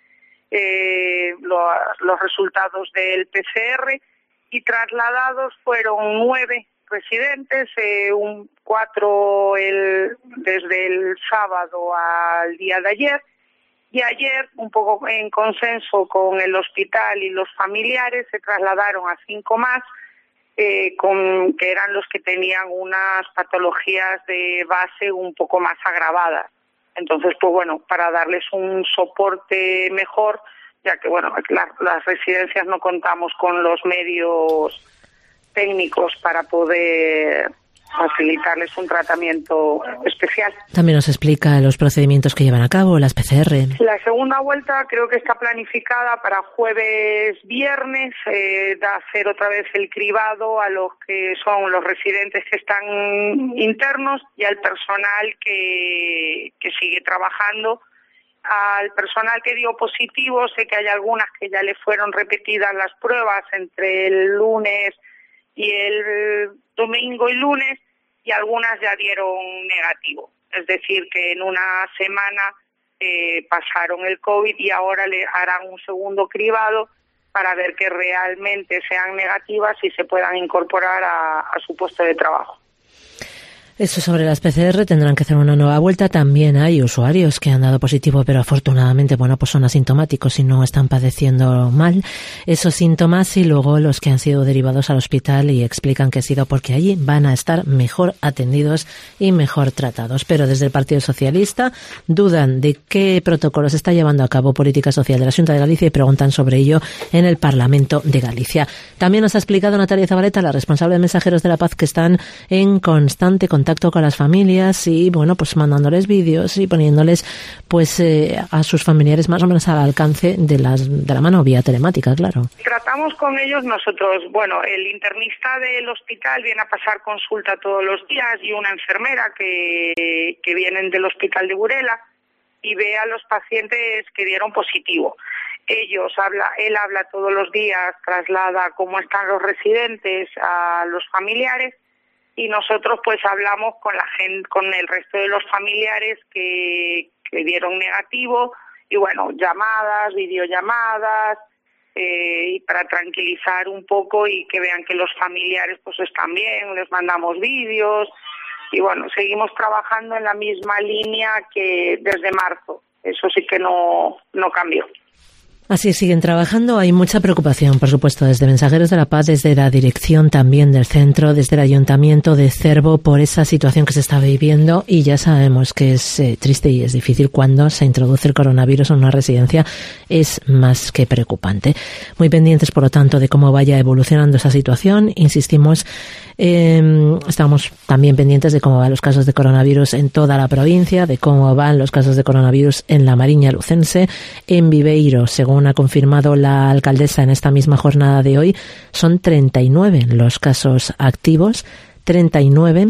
eh, los, los resultados del P C R, y trasladados fueron nueve residentes, eh, un, cuatro el, desde el sábado al día de ayer, y ayer, un poco en consenso con el hospital y los familiares, se trasladaron a cinco más, eh, con, que eran los que tenían unas patologías de base un poco más agravadas. Entonces, pues bueno, para darles un soporte mejor, ya que bueno, la, las residencias no contamos con los medios técnicos para poder facilitarles un tratamiento especial. También nos explica los procedimientos que llevan a cabo, las P C R. La segunda vuelta creo que está planificada para jueves, viernes, eh, de hacer otra vez el cribado a los que son los residentes que están internos y al personal que, que sigue trabajando. Al personal que dio positivo, sé que hay algunas que ya le fueron repetidas las pruebas entre el lunes y el domingo y lunes, y algunas ya dieron negativo. Es decir, que en una semana eh, pasaron el COVID y ahora le harán un segundo cribado para ver que realmente sean negativas y se puedan incorporar a, a su puesto de trabajo. Eso sobre las P C R, tendrán que hacer una nueva vuelta. También hay usuarios que han dado positivo, pero afortunadamente, bueno, pues son asintomáticos y no están padeciendo mal esos síntomas, y luego los que han sido derivados al hospital y explican que ha sido porque allí van a estar mejor atendidos y mejor tratados. Pero desde el Partido Socialista dudan de qué protocolos está llevando a cabo Política Social de la Xunta de Galicia y preguntan sobre ello en el Parlamento de Galicia. También nos ha explicado Natalia Zabaleta, la responsable de Mensajeros de la Paz, que están en constante contacto contacto con las familias y, bueno, pues mandándoles vídeos y poniéndoles pues eh, a sus familiares más o menos al alcance de, las, de la mano vía telemática, claro. Tratamos con ellos nosotros, bueno, el internista del hospital viene a pasar consulta todos los días y una enfermera que, que vienen del hospital de Burela y ve a los pacientes que dieron positivo. Ellos habla, él habla todos los días, traslada cómo están los residentes a los familiares, y nosotros pues hablamos con la gente, con el resto de los familiares que, que dieron negativo, y bueno, llamadas, videollamadas, eh, y para tranquilizar un poco y que vean que los familiares pues están bien, les mandamos vídeos, y bueno, seguimos trabajando en la misma línea que desde marzo. Eso sí que no, no cambió. Así siguen trabajando. Hay mucha preocupación, por supuesto, desde Mensajeros de la Paz, desde la dirección también del centro, desde el Ayuntamiento de Cervo, por esa situación que se está viviendo, y ya sabemos que es eh, triste y es difícil cuando se introduce el coronavirus en una residencia. Es más que preocupante. Muy pendientes, por lo tanto, de cómo vaya evolucionando esa situación. Insistimos, eh, estamos también pendientes de cómo van los casos de coronavirus en toda la provincia, de cómo van los casos de coronavirus en la Mariña Lucense, en Viveiro, según ha confirmado la alcaldesa en esta misma jornada de hoy, son treinta y nueve los casos activos, treinta y nueve.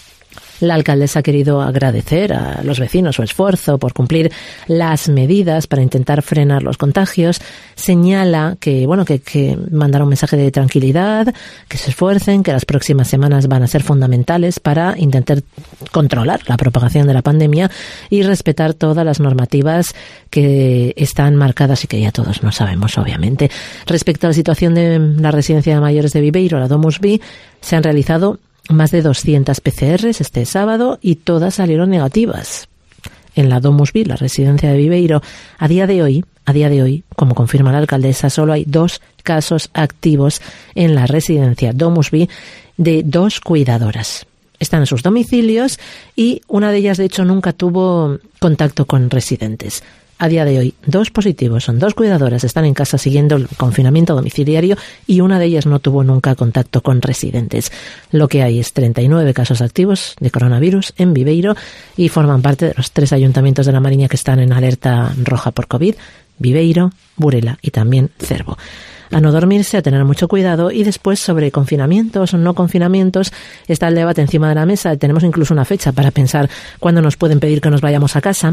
La alcaldesa ha querido agradecer a los vecinos su esfuerzo por cumplir las medidas para intentar frenar los contagios. Señala que, bueno, que, que mandar un mensaje de tranquilidad, que se esfuercen, que las próximas semanas van a ser fundamentales para intentar controlar la propagación de la pandemia y respetar todas las normativas que están marcadas y que ya todos no sabemos, obviamente. Respecto a la situación de la residencia de mayores de Viveiro, la Domus Vi, se han realizado más de doscientas P C Rs este sábado y todas salieron negativas. En la Domus Vi, la residencia de Viveiro, a día de hoy, a día de hoy, como confirma la alcaldesa, solo hay dos casos activos en la residencia Domus Vi de dos cuidadoras. Están en sus domicilios y una de ellas, de hecho, nunca tuvo contacto con residentes. A día de hoy, dos positivos, son dos cuidadoras, están en casa siguiendo el confinamiento domiciliario y una de ellas no tuvo nunca contacto con residentes. Lo que hay es treinta y nueve casos activos de coronavirus en Viveiro y forman parte de los tres ayuntamientos de la Mariña que están en alerta roja por COVID, Viveiro, Burela y también Cervo. A no dormirse, a tener mucho cuidado. Y después, sobre confinamientos o no confinamientos, está el debate encima de la mesa. Tenemos incluso una fecha para pensar cuándo nos pueden pedir que nos vayamos a casa.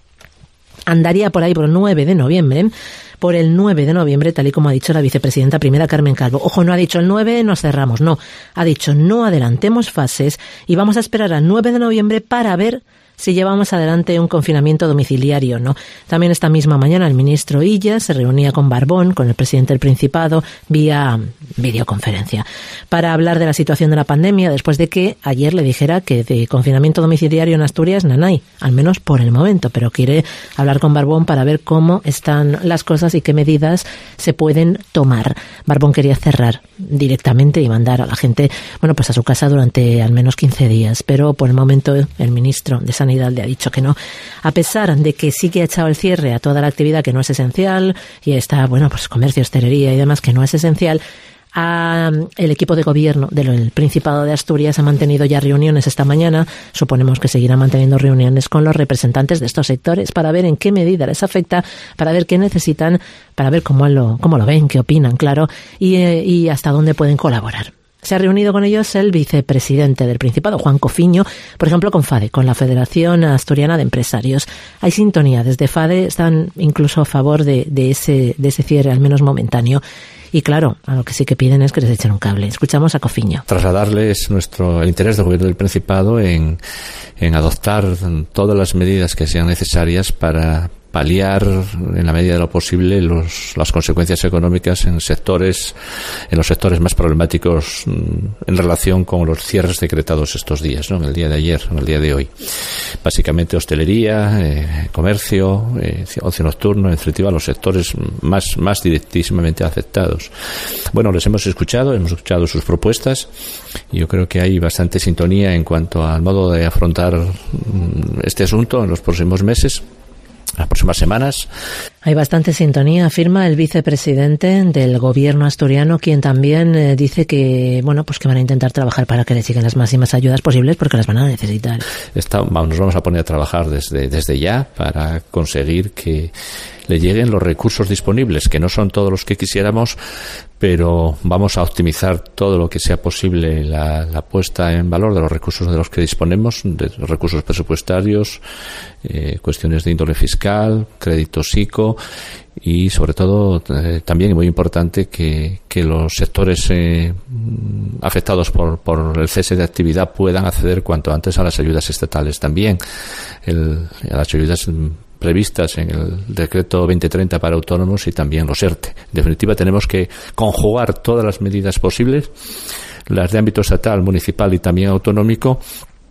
Andaría por ahí por el nueve de noviembre, por el nueve de noviembre, tal y como ha dicho la vicepresidenta primera Carmen Calvo. Ojo, no ha dicho el nueve, nos cerramos, no. Ha dicho no adelantemos fases y vamos a esperar al nueve de noviembre para ver si llevamos adelante un confinamiento domiciliario o no. También esta misma mañana el ministro Illa se reunía con Barbón, con el presidente del Principado, vía videoconferencia, para hablar de la situación de la pandemia, después de que ayer le dijera que de confinamiento domiciliario en Asturias no hay, al menos por el momento, pero quiere hablar con Barbón para ver cómo están las cosas y qué medidas se pueden tomar. Barbón quería cerrar directamente y mandar a la gente, bueno, pues a su casa durante al menos quince días, pero por el momento el ministro de Sanidad le ha dicho que no, a pesar de que sí que ha echado el cierre a toda la actividad que no es esencial y está, bueno, pues comercio, hostelería y demás que no es esencial. A el equipo de gobierno del Principado de Asturias ha mantenido ya reuniones esta mañana. Suponemos que seguirá manteniendo reuniones con los representantes de estos sectores para ver en qué medida les afecta, para ver qué necesitan, para ver cómo lo, cómo lo ven, qué opinan, claro, y, y hasta dónde pueden colaborar. Se ha reunido con ellos el vicepresidente del Principado, Juan Cofiño, por ejemplo, con FADE, con la Federación Asturiana de Empresarios. Hay sintonía. Desde FADE están incluso a favor de, de, ese, de ese cierre, al menos momentáneo. Y claro, a lo que sí que piden es que les echen un cable. Escuchamos a Cofiño. Trasladarles nuestro el interés del Gobierno del Principado en, en adoptar todas las medidas que sean necesarias para paliar en la medida de lo posible los, las consecuencias económicas en sectores, en los sectores más problemáticos en relación con los cierres decretados estos días, ¿no? En el día de ayer, en el día de hoy. Básicamente hostelería, eh, comercio, eh, ocio nocturno, en definitiva los sectores más, más directísimamente afectados. Bueno, les hemos escuchado, hemos escuchado sus propuestas y yo creo que hay bastante sintonía en cuanto al modo de afrontar este asunto en los próximos meses, las próximas semanas. Hay bastante sintonía, afirma el vicepresidente del gobierno asturiano, quien también eh, dice que, bueno, pues que van a intentar trabajar para que le lleguen las máximas ayudas posibles porque las van a necesitar. Está, vamos, nos vamos a poner a trabajar desde, desde ya para conseguir que le lleguen los recursos disponibles, que no son todos los que quisiéramos, pero vamos a optimizar todo lo que sea posible la, la puesta en valor de los recursos de los que disponemos, de los recursos presupuestarios, eh, cuestiones de índole fiscal, crédito SICO y sobre todo eh, también muy importante que, que los sectores eh, afectados por, por el cese de actividad puedan acceder cuanto antes a las ayudas estatales también, el, a las ayudas previstas en el decreto veinte treinta para autónomos y también los ERTE. En definitiva, tenemos que conjugar todas las medidas posibles, las de ámbito estatal, municipal y también autonómico,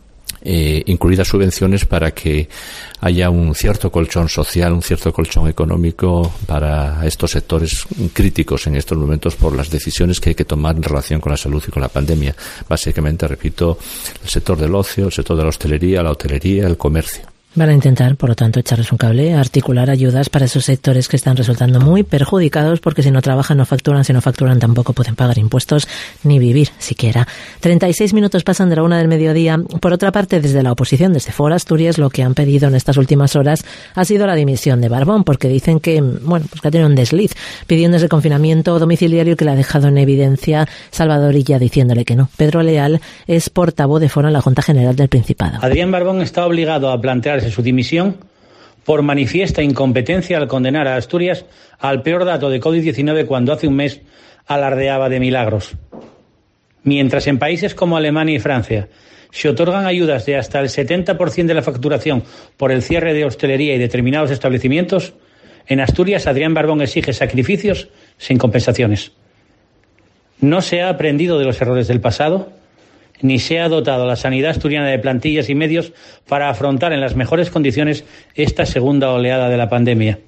eh, incluidas subvenciones para que haya un cierto colchón social, un cierto colchón económico para estos sectores críticos en estos momentos por las decisiones que hay que tomar en relación con la salud y con la pandemia. Básicamente, repito, el sector del ocio, el sector de la hostelería, la hotelería, el comercio. Van a intentar, por lo tanto, echarles un cable, articular ayudas para esos sectores que están resultando muy perjudicados porque si no trabajan no facturan, si no facturan tampoco pueden pagar impuestos ni vivir siquiera. treinta y seis minutos pasan de la una del mediodía. Por otra parte, desde la oposición, desde Foro Asturias, lo que han pedido en estas últimas horas ha sido la dimisión de Barbón porque dicen que, bueno, pues que ha tenido un desliz pidiendo ese confinamiento domiciliario que le ha dejado en evidencia Salvador Illa diciéndole que no. Pedro Leal es portavoz de Foro en la Junta General del Principado. Adrián Barbón está obligado a plantearse su dimisión por manifiesta incompetencia al condenar a Asturias al peor dato de COVID diecinueve cuando hace un mes alardeaba de milagros. Mientras en países como Alemania y Francia se otorgan ayudas de hasta el setenta por ciento de la facturación por el cierre de hostelería y determinados establecimientos, en Asturias Adrián Barbón exige sacrificios sin compensaciones. No se ha aprendido de los errores del pasado, ni se ha dotado a la sanidad asturiana de plantillas y medios para afrontar en las mejores condiciones esta segunda oleada de la pandemia.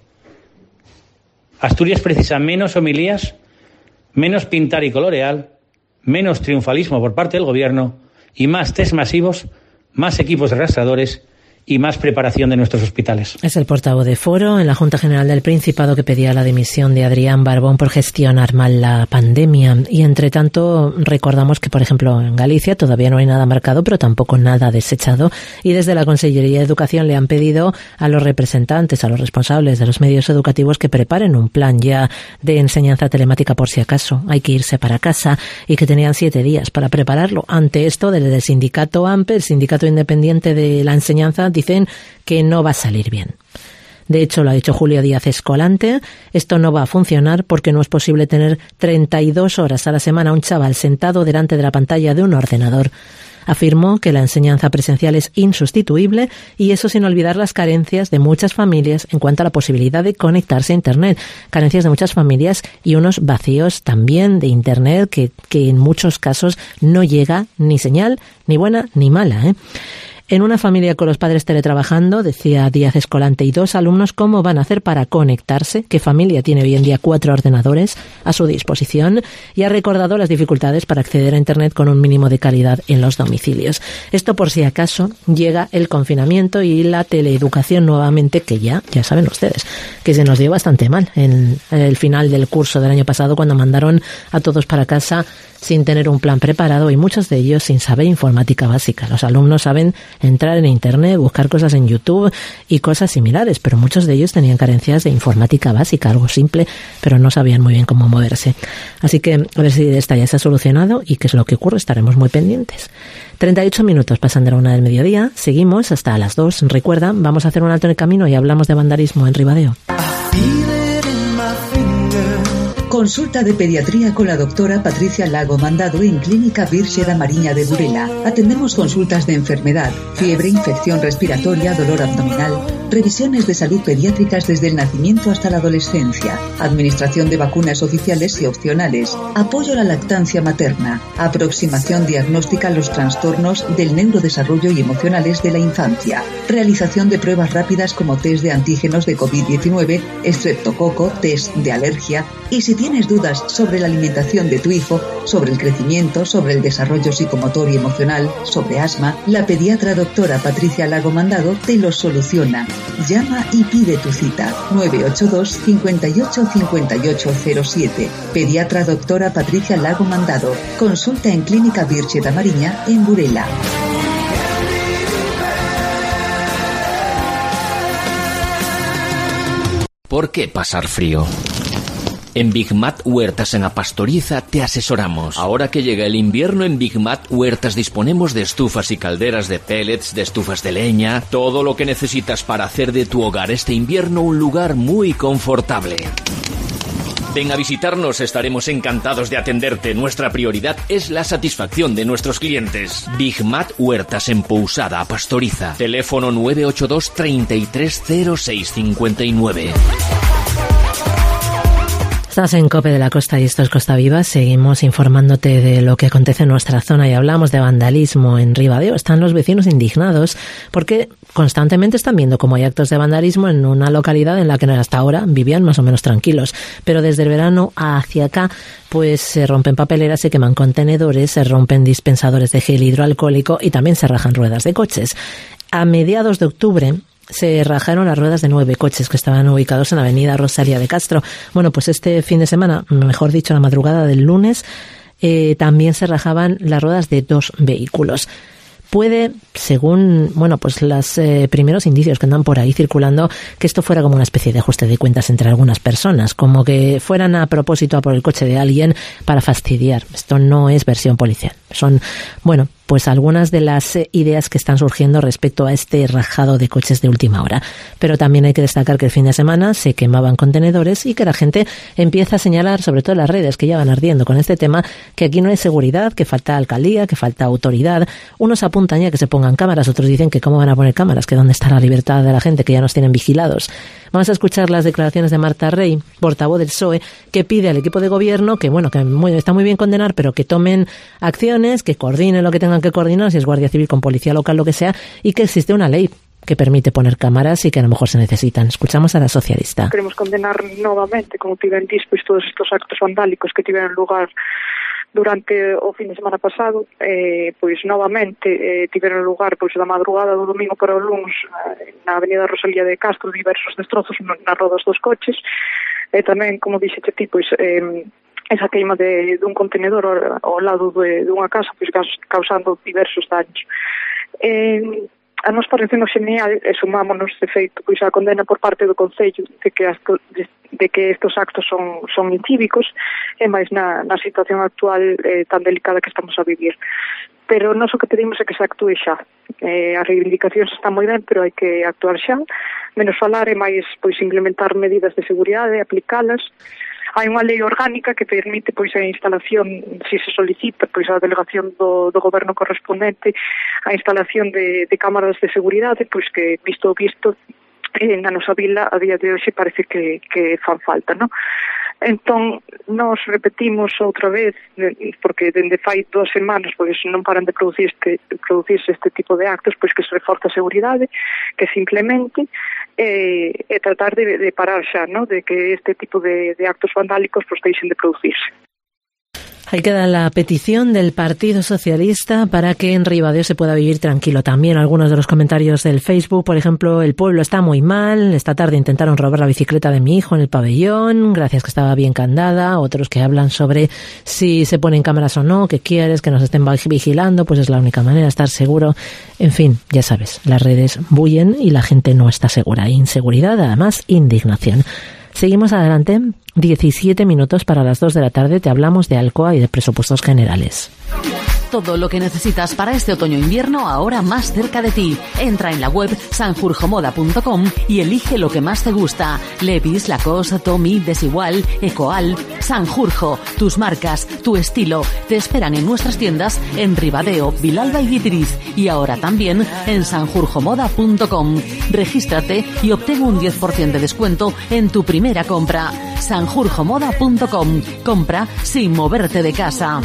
Asturias precisa menos homilías, menos pintar y coloreal, menos triunfalismo por parte del gobierno y más test masivos, más equipos de rastreadores y más preparación de nuestros hospitales. Es el portavoz de Foro en la Junta General del Principado que pedía la dimisión de Adrián Barbón por gestionar mal la pandemia. Y entre tanto, recordamos que, por ejemplo, en Galicia todavía no hay nada marcado, pero tampoco nada desechado. Y desde la Consellería de Educación le han pedido a los representantes, a los responsables de los medios educativos que preparen un plan ya de enseñanza telemática por si acaso hay que irse para casa y que tenían siete días para prepararlo. Ante esto, desde el sindicato A M P E, el Sindicato Independiente de la Enseñanza, dicen que no va a salir bien. De hecho, lo ha dicho Julio Díaz Escolante, esto no va a funcionar porque no es posible tener treinta y dos horas a la semana a un chaval sentado delante de la pantalla de un ordenador. Afirmó que la enseñanza presencial es insustituible y eso sin olvidar las carencias de muchas familias en cuanto a la posibilidad de conectarse a Internet. Carencias de muchas familias y unos vacíos también de Internet que, que en muchos casos no llega ni señal, ni buena ni mala, ¿eh? En una familia con los padres teletrabajando, decía Díaz Escolante, y dos alumnos, ¿cómo van a hacer para conectarse? ¿Qué familia tiene hoy en día cuatro ordenadores a su disposición? Y ha recordado las dificultades para acceder a Internet con un mínimo de calidad en los domicilios. Esto por si acaso llega el confinamiento y la teleeducación nuevamente, que ya, ya saben ustedes, que se nos dio bastante mal en el final del curso del año pasado cuando mandaron a todos para casa sin tener un plan preparado y muchos de ellos sin saber informática básica. Los alumnos saben entrar en Internet, buscar cosas en YouTube y cosas similares, pero muchos de ellos tenían carencias de informática básica, algo simple, pero no sabían muy bien cómo moverse. Así que a ver si esta ya se ha solucionado y qué es lo que ocurre, estaremos muy pendientes. treinta y ocho minutos pasan de la una del mediodía, seguimos hasta las dos. Recuerda, vamos a hacer un alto en el camino y hablamos de vandalismo en Ribadeo. Consulta de pediatría con la doctora Patricia Lago Mandado en Clínica Virxe da Mariña de Burela. Atendemos consultas de enfermedad, fiebre, infección respiratoria, dolor abdominal, revisiones de salud pediátricas desde el nacimiento hasta la adolescencia, administración de vacunas oficiales y opcionales, apoyo a la lactancia materna, aproximación diagnóstica a los trastornos del neurodesarrollo y emocionales de la infancia, realización de pruebas rápidas como test de antígenos de covid diecinueve, estreptococo, test de alergia, y si tienes dudas sobre la alimentación de tu hijo, sobre el crecimiento, sobre el desarrollo psicomotor y emocional, sobre asma, la pediatra doctora Patricia Lago Mandado te lo soluciona. Llama y pide tu cita. nueve ocho dos, cinco ocho, cinco ocho cero siete. Pediatra doctora Patricia Lago Mandado. Consulta en Clínica Virche da Mariña en Burela. ¿Por qué pasar frío? En Big Mat Huertas en Apastoriza te asesoramos. Ahora que llega el invierno, en Big Mat Huertas disponemos de estufas y calderas de pellets, de estufas de leña, todo lo que necesitas para hacer de tu hogar este invierno un lugar muy confortable. Ven a visitarnos, estaremos encantados de atenderte. Nuestra prioridad es la satisfacción de nuestros clientes. Big Mat Huertas en Pousada, Pastoriza. Teléfono nueve ocho dos, treinta y tres, cero seis cincuenta y nueve. Estás en COPE de la Costa y esto es Costa Viva. Seguimos informándote de lo que acontece en nuestra zona y hablamos de vandalismo en Ribadeo. Están los vecinos indignados porque constantemente están viendo cómo hay actos de vandalismo en una localidad en la que hasta ahora vivían más o menos tranquilos. Pero desde el verano hacia acá pues se rompen papeleras, se queman contenedores, se rompen dispensadores de gel hidroalcohólico y también se rajan ruedas de coches. A mediados de octubre se rajaron las ruedas de nueve coches que estaban ubicados en la avenida Rosalía de Castro. Bueno, pues este fin de semana, mejor dicho, la madrugada del lunes, eh, también se rajaban las ruedas de dos vehículos. Puede, según, bueno, pues los eh, primeros indicios que andan por ahí circulando, que esto fuera como una especie de ajuste de cuentas entre algunas personas, como que fueran a propósito a por el coche de alguien para fastidiar. Esto no es versión policial. Son, bueno, pues algunas de las eh, ideas que están surgiendo respecto a este rajado de coches de última hora. Pero también hay que destacar que el fin de semana se quemaban contenedores y que la gente empieza a señalar, sobre todo en las redes que ya van ardiendo con este tema, que aquí no hay seguridad, que falta alcaldía, que falta autoridad. Unos apuntan ya que se pongan cámaras, otros dicen que cómo van a poner cámaras, que dónde está la libertad de la gente, que ya nos tienen vigilados. Vamos a escuchar las declaraciones de Marta Rey, portavoz del P S O E, que pide al equipo de gobierno que, bueno, que muy, está muy bien condenar, pero que tomen acciones, que coordinen lo que tengan que coordinar, si es Guardia Civil con Policía Local, lo que sea, y que existe una ley que permite poner cámaras y que a lo mejor se necesitan. Escuchamos a la socialista. Queremos condenar novamente, como tiven dispois, todos estos actos vandálicos que tiveron lugar durante o fin de semana pasado, eh, pois novamente eh, tiveron lugar pois da madrugada do domingo para o luns eh, na avenida Rosalía de Castro diversos destrozos nas rodas dos coches e tamén, como dixete ti, pois eh, esa queima de, de un contenedor ao, ao lado de, de unha casa pois causando diversos daños. Eh, a nos parecemos genial e sumámonos de feito pois a condena por parte do Concello de que acto, de, de que estos actos son son incívicos e máis na, na situación actual eh, tan delicada que estamos a vivir. Pero nós o que pedimos é que se actúe xa. Eh, as reivindicacións están moi ben, pero hai que actuar xa, menos falar e máis pois implementar medidas de seguridade, aplicalas. Hai unha lei orgánica que permite pois a instalación, se se solicita pois a delegación do, do goberno correspondente, a instalación de, de cámaras de seguridade, pois que visto o visto eh, na nosa vila a día de hoxe parece que, que fan falta, non? Entón, nos repetimos outra vez, porque dende fai dúas semanas pois non paran de producir este, producirse este tipo de actos, pois que se reforza a seguridade, que se implemente e, e tratar de, de parar xa, ¿no? De que este tipo de, de actos vandálicos pois deixen de producirse. Ahí queda la petición del Partido Socialista para que en Ribadeo se pueda vivir tranquilo. También algunos de los comentarios del Facebook, por ejemplo, el pueblo está muy mal, esta tarde intentaron robar la bicicleta de mi hijo en el pabellón, gracias que estaba bien candada. Otros que hablan sobre si se ponen cámaras o no, que quieres que nos estén vigilando, pues es la única manera de estar seguro. En fin, ya sabes, las redes bullen y la gente no está segura. Inseguridad, además, indignación. Seguimos adelante, diecisiete minutos para las dos de la tarde, te hablamos de Alcoa y de presupuestos generales. todo lo que necesitas para este otoño-invierno ahora más cerca de ti. Entra en la web sanjurjomoda punto com y elige lo que más te gusta. Levi's, Lacoste, Tommy, Desigual, Ecoal, Sanjurjo. Tus marcas, tu estilo, te esperan en nuestras tiendas en Ribadeo, Vilalba y Guitiriz. Y ahora también en sanjurjomoda punto com. Regístrate y obtén un diez por ciento de descuento en tu primera compra. sanjurjomoda punto com. Compra sin moverte de casa.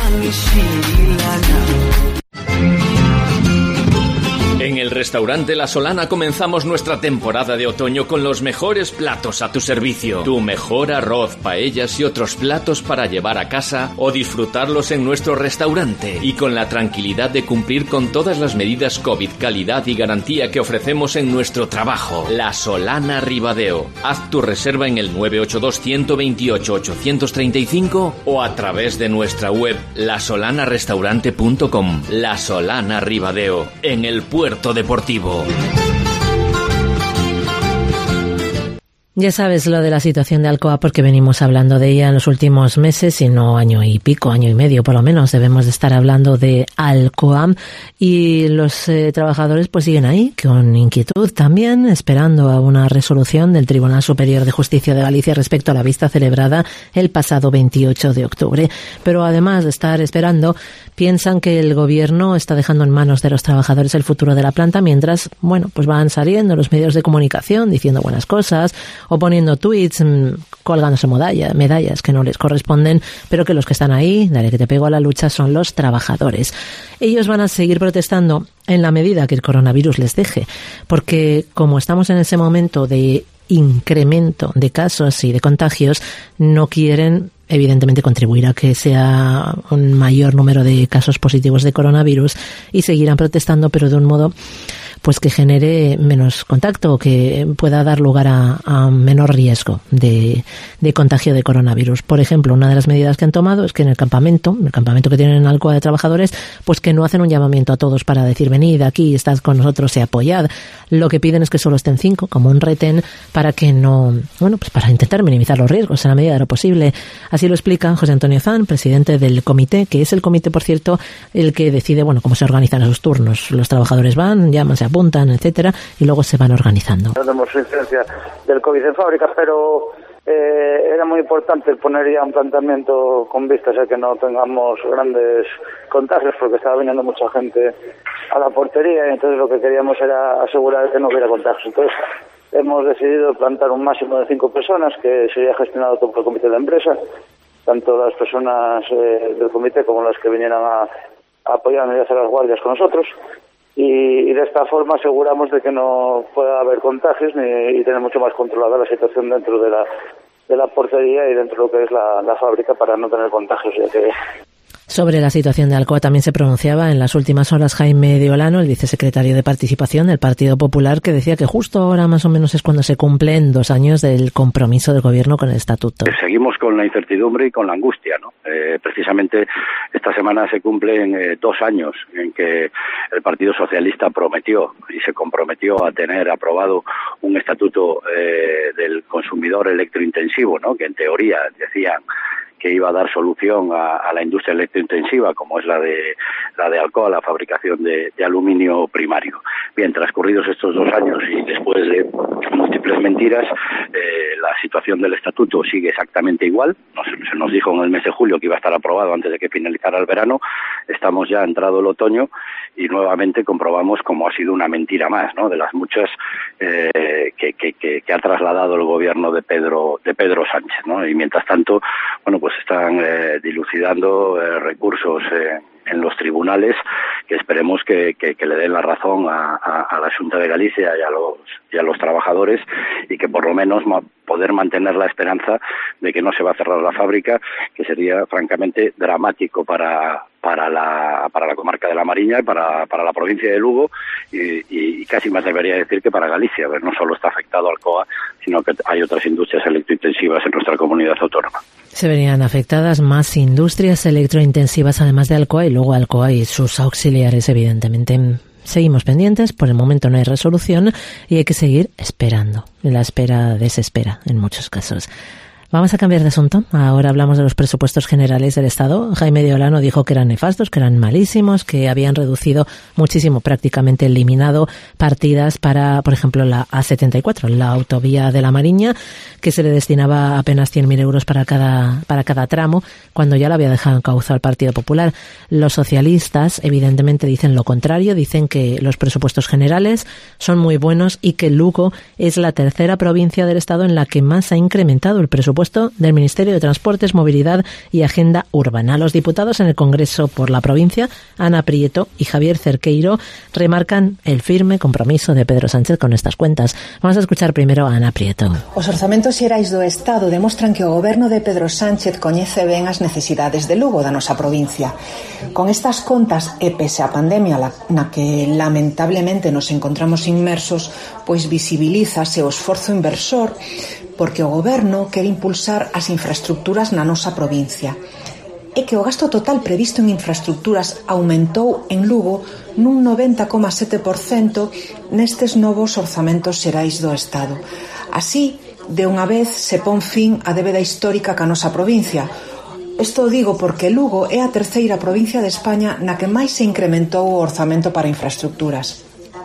En el restaurante La Solana comenzamos nuestra temporada de otoño con los mejores platos a tu servicio. Tu mejor arroz, paellas y otros platos para llevar a casa o disfrutarlos en nuestro restaurante. Y con la tranquilidad de cumplir con todas las medidas COVID, calidad y garantía que ofrecemos en nuestro trabajo. La Solana Ribadeo. Haz tu reserva en el nueve ocho dos, uno dos ocho, ocho tres cinco o a través de nuestra web la solana restaurante punto com. La Solana Ribadeo. En el puerto deportivo. Ya sabes lo de la situación de Alcoa porque venimos hablando de ella en los últimos meses, si no año y pico, año y medio por lo menos, debemos de estar hablando de Alcoa y los eh, trabajadores pues siguen ahí con inquietud también, esperando a una resolución del Tribunal Superior de Justicia de Galicia respecto a la vista celebrada el pasado veintiocho de octubre. Pero además de estar esperando, piensan que el gobierno está dejando en manos de los trabajadores el futuro de la planta mientras, bueno, pues van saliendo los medios de comunicación diciendo buenas cosas o poniendo tweets, colgándose medalla, medallas que no les corresponden, pero que los que están ahí, dale que te pego a la lucha, son los trabajadores. Ellos van a seguir protestando en la medida que el coronavirus les deje, porque como estamos en ese momento de incremento de casos y de contagios, no quieren evidentemente contribuir a que sea un mayor número de casos positivos de coronavirus y seguirán protestando, pero de un modo pues que genere menos contacto, que pueda dar lugar a, a menor riesgo de, de contagio de coronavirus. Por ejemplo, una de las medidas que han tomado es que en el campamento, el campamento que tienen en Alcoa de trabajadores, pues que no hacen un llamamiento a todos para decir venid aquí, estad con nosotros y apoyad. Lo que piden es que solo estén cinco, como un retén, para que no, bueno, pues para intentar minimizar los riesgos en la medida de lo posible. Así lo explica José Antonio Zan, presidente del comité, que es el comité, por cierto, el que decide, bueno, cómo se organizan esos turnos. Los trabajadores van, llaman, se apuntan, etcétera, y luego se van organizando. No tenemos incidencia del COVID en fábricas, pero eh, era muy importante poner ya un planteamiento con vistas a que no tengamos grandes contagios, porque estaba viniendo mucha gente a la portería y entonces lo que queríamos era asegurar que no hubiera contagios. Entonces hemos decidido plantar un máximo de cinco personas, que sería gestionado todo por el comité de empresa, tanto las personas eh, del comité como las que vinieran a, a apoyarnos y a hacer las guardias con nosotros. Y, y de esta forma aseguramos de que no pueda haber contagios ni y tener mucho más controlada la situación dentro de la de la portería y dentro de lo que es la, la fábrica para no tener contagios, ya que Sobre la situación de Alcoa también se pronunciaba en las últimas horas Jaime de Olano, el vicesecretario de Participación del Partido Popular, que decía que justo ahora más o menos es cuando se cumplen dos años del compromiso del Gobierno con el Estatuto. Seguimos con la incertidumbre y con la angustia, ¿no? Eh, precisamente esta semana se cumplen eh, dos años en que el Partido Socialista prometió y se comprometió a tener aprobado un Estatuto eh, del consumidor electrointensivo, ¿no? Que en teoría decían que iba a dar solución a, a la industria electrointensiva, como es la de la de Alcoa, la fabricación de, de aluminio primario. Bien, transcurridos estos dos años y después de múltiples mentiras, eh, la situación del estatuto sigue exactamente igual. Nos, se nos dijo en el mes de julio que iba a estar aprobado antes de que finalizara el verano. Estamos ya entrado el otoño y nuevamente comprobamos cómo ha sido una mentira más, ¿no? De las muchas eh, que, que, que, que ha trasladado el gobierno de Pedro de Pedro Sánchez, ¿no? Y mientras tanto, bueno, pues están eh, dilucidando eh, recursos eh, en los tribunales que esperemos que, que, que le den la razón a, a, a la Xunta de Galicia y a los y a los trabajadores y que por lo menos ma- poder mantener la esperanza de que no se va a cerrar la fábrica, que sería francamente dramático para para la para la comarca de La Mariña y para para la provincia de Lugo y, y, y casi más debería decir que para Galicia. Pero no solo está afectado Alcoa, sino que hay otras industrias electrointensivas en nuestra comunidad autónoma. Se verían afectadas más industrias electrointensivas además de Alcoa y luego Alcoa y sus auxiliares, evidentemente. Seguimos pendientes, por el momento no hay resolución y hay que seguir esperando. La espera desespera en muchos casos. Vamos a cambiar de asunto. Ahora hablamos de los presupuestos generales del Estado. Jaime de Olano dijo que eran nefastos, que eran malísimos, que habían reducido muchísimo, prácticamente eliminado partidas para, por ejemplo, la A setenta y cuatro, la autovía de la Mariña, que se le destinaba apenas cien mil euros para cada, para cada tramo, cuando ya lo había dejado en causa el Partido Popular. Los socialistas, evidentemente, dicen lo contrario, dicen que los presupuestos generales son muy buenos y que Lugo es la tercera provincia del Estado en la que más ha incrementado el presupuesto del Ministerio de Transportes, Movilidad y Agenda Urbana. Los diputados en el Congreso por la provincia, Ana Prieto y Javier Cerqueiro, remarcan el firme compromiso de Pedro Sánchez con estas cuentas. Vamos a escuchar primero a Ana Prieto. Os orzamentos xerais do Estado demostran que o goberno de Pedro Sánchez coñece ben as necesidades de Lugo, da nosa provincia. Con estas contas e pese a pandemia na que lamentablemente nos encontramos inmersos, pois visibilízase o esforzo inversor porque o goberno quere impulsar as infraestructuras na nosa provincia. É que o gasto total previsto en infraestructuras aumentou en Lugo nun noventa coma sete por cento nestes novos orzamentos xerais do Estado. Así, de unha vez se pon fin á débeda histórica ca nosa provincia. Isto digo porque Lugo é a terceira provincia de España na que máis se incrementou o orzamento para infraestructuras.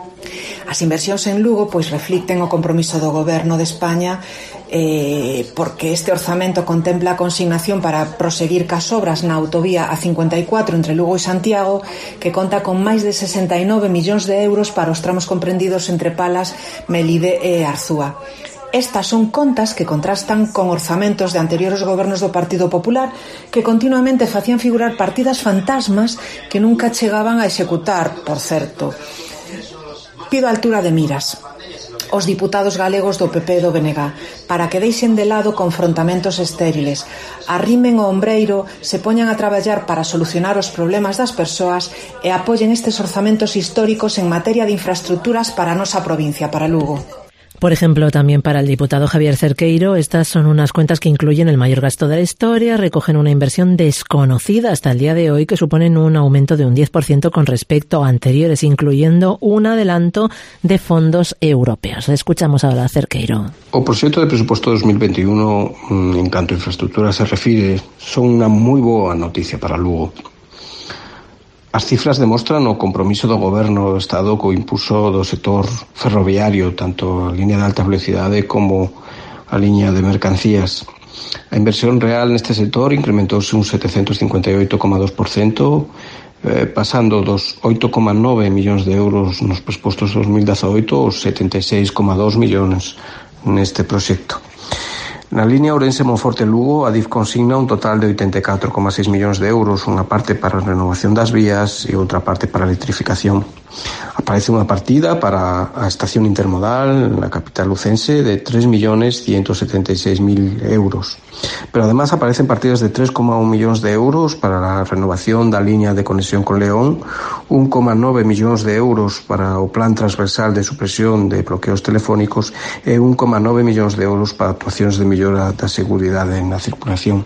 As inversións en Lugo pois reflicten o compromiso do goberno de España eh, porque este orzamento contempla a consignación para proseguir cas obras na autovía A cincuenta y cuatro entre Lugo e Santiago, que conta con máis de sesenta e nove millóns de euros para os tramos comprendidos entre Palas, Melide e Arzúa. Estas son contas que contrastan con orzamentos de anteriores gobernos do Partido Popular que continuamente facían figurar partidas fantasmas que nunca chegaban a executar, por certo. Pido altura de miras os diputados galegos do P P e do B N G para que deixen de lado confrontamentos estériles, arrimen o ombreiro, se poñan a traballar para solucionar os problemas das persoas e apoyen estes orzamentos históricos en materia de infraestructuras para a nosa provincia, para Lugo. Por ejemplo, también para el diputado Javier Cerqueiro, estas son unas cuentas que incluyen el mayor gasto de la historia, recogen una inversión desconocida hasta el día de hoy que suponen un aumento de un diez por ciento con respecto a anteriores, incluyendo un adelanto de fondos europeos. Escuchamos ahora a Cerqueiro. O proxecto de presupuesto dos mil veintiuno, en canto a infraestructura se refire, son unha moi boa noticia para Lugo. As cifras demostran o compromiso do goberno do Estado co impulso do sector ferroviario, tanto a línea de alta velocidade como a línea de mercancías. A inversión real neste sector incrementouse un setecentos cincuenta e oito coma dos por cento, eh, pasando dos oito coma nove millóns de euros nos presupostos dos mil dezaoito aos setenta e seis coma dos millóns neste proxecto. Na línea Ourense-Monforte-Lugo, a D I F consigna un total de oitenta e catro coma seis millóns de euros, unha parte para a renovación das vías e outra parte para a electrificación. Aparece unha partida para a estación intermodal na capital lucense de tres millones ciento setenta y seis mil euros. Pero además aparecen partidas de tres coma un millóns de euros para a renovación da línea de conexión con León, un coma nove millóns de euros para o plan transversal de supresión de bloqueos telefónicos e un coma nove millóns de euros para actuacións de mellora da seguridade na circulación.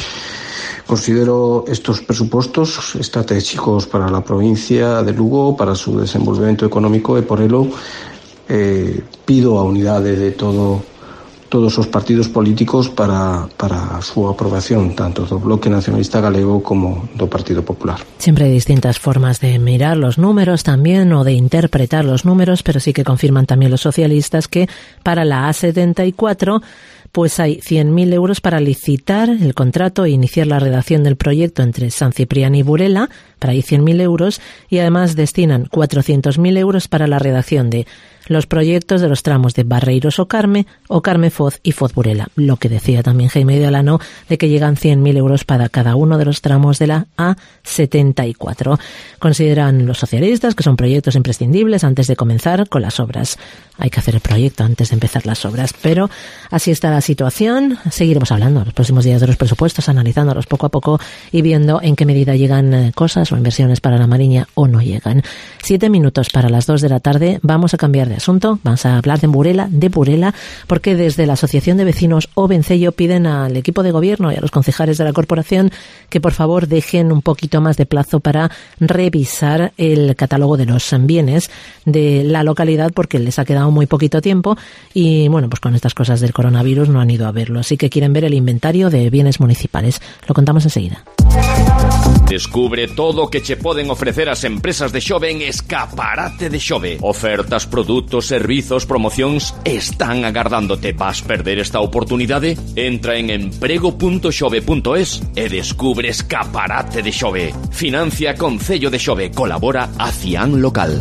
Considero estos presupostos estratégicos para la provincia de Lugo, para su desenvolvemento económico e por ello eh, pido a unidade de todo todos os partidos políticos para, para a súa aprobación, tanto do Bloque Nacionalista Galego como do Partido Popular. Siempre hay distintas formas de mirar los números también o de interpretar los números, pero sí que confirman también los socialistas que para la A setenta y cuatro pues hay cien mil euros para licitar el contrato e iniciar la redacción del proyecto entre San Ciprián y Burela, para ahí cien mil euros, y además destinan cuatrocientos mil euros para la redacción de los proyectos de los tramos de Barreiros o Carme, o Carme Foz y Foz Burela. Lo que decía también Jaime de Olano, de que llegan cien mil euros para cada uno de los tramos de la A setenta y cuatro. Consideran los socialistas que son proyectos imprescindibles antes de comenzar con las obras. Hay que hacer el proyecto antes de empezar las obras, pero así está la situación. Seguiremos hablando en los próximos días de los presupuestos, analizándolos poco a poco y viendo en qué medida llegan cosas o inversiones para la Mariña o no llegan. Siete minutos para las dos de la tarde. Vamos a cambiar de asunto. Vamos a hablar de Burela, de Burela, porque desde la Asociación de Vecinos Ovencello piden al equipo de gobierno y a los concejales de la corporación que por favor dejen un poquito más de plazo para revisar el catálogo de los bienes de la localidad, porque les ha quedado muy poquito tiempo y bueno, pues con estas cosas del coronavirus no han ido a verlo, así que quieren ver el inventario de bienes municipales. Lo contamos enseguida. Descubre todo o que che poden ofrecer as empresas de Xove en Escaparate de Xove. Ofertas, produtos, servizos, promocións están agardándote. Vas perder esta oportunidade? Entra en emprego punto xove punto es e descubre Escaparate de Xove. Financia Concello de Xove. Colabora a Cian Local.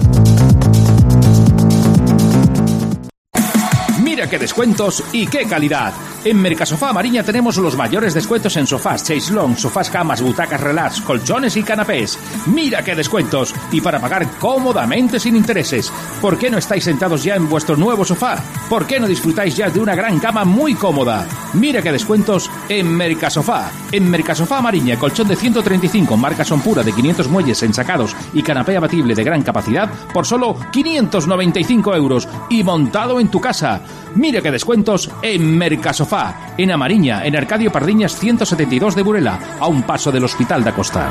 Mira qué descuentos y qué calidad. En Mercasofá Mariña tenemos los mayores descuentos en sofás, chaislón, sofás, camas, butacas, relax, colchones y canapés. Mira qué descuentos. Y para pagar cómodamente sin intereses. ¿Por qué no estáis sentados ya en vuestro nuevo sofá? ¿Por qué no disfrutáis ya de una gran cama muy cómoda? Mira qué descuentos en Mercasofá. En Mercasofá Mariña, colchón de ciento treinta y cinco, marca Son Pura de quinientos muelles ensacados y canapé abatible de gran capacidad por solo quinientos noventa y cinco euros y montado en tu casa. Mira qué descuentos en Mercasofá. En Amariña, en Arcadio Pardiñas ciento setenta y dos de Burela, a un paso del Hospital da Costa.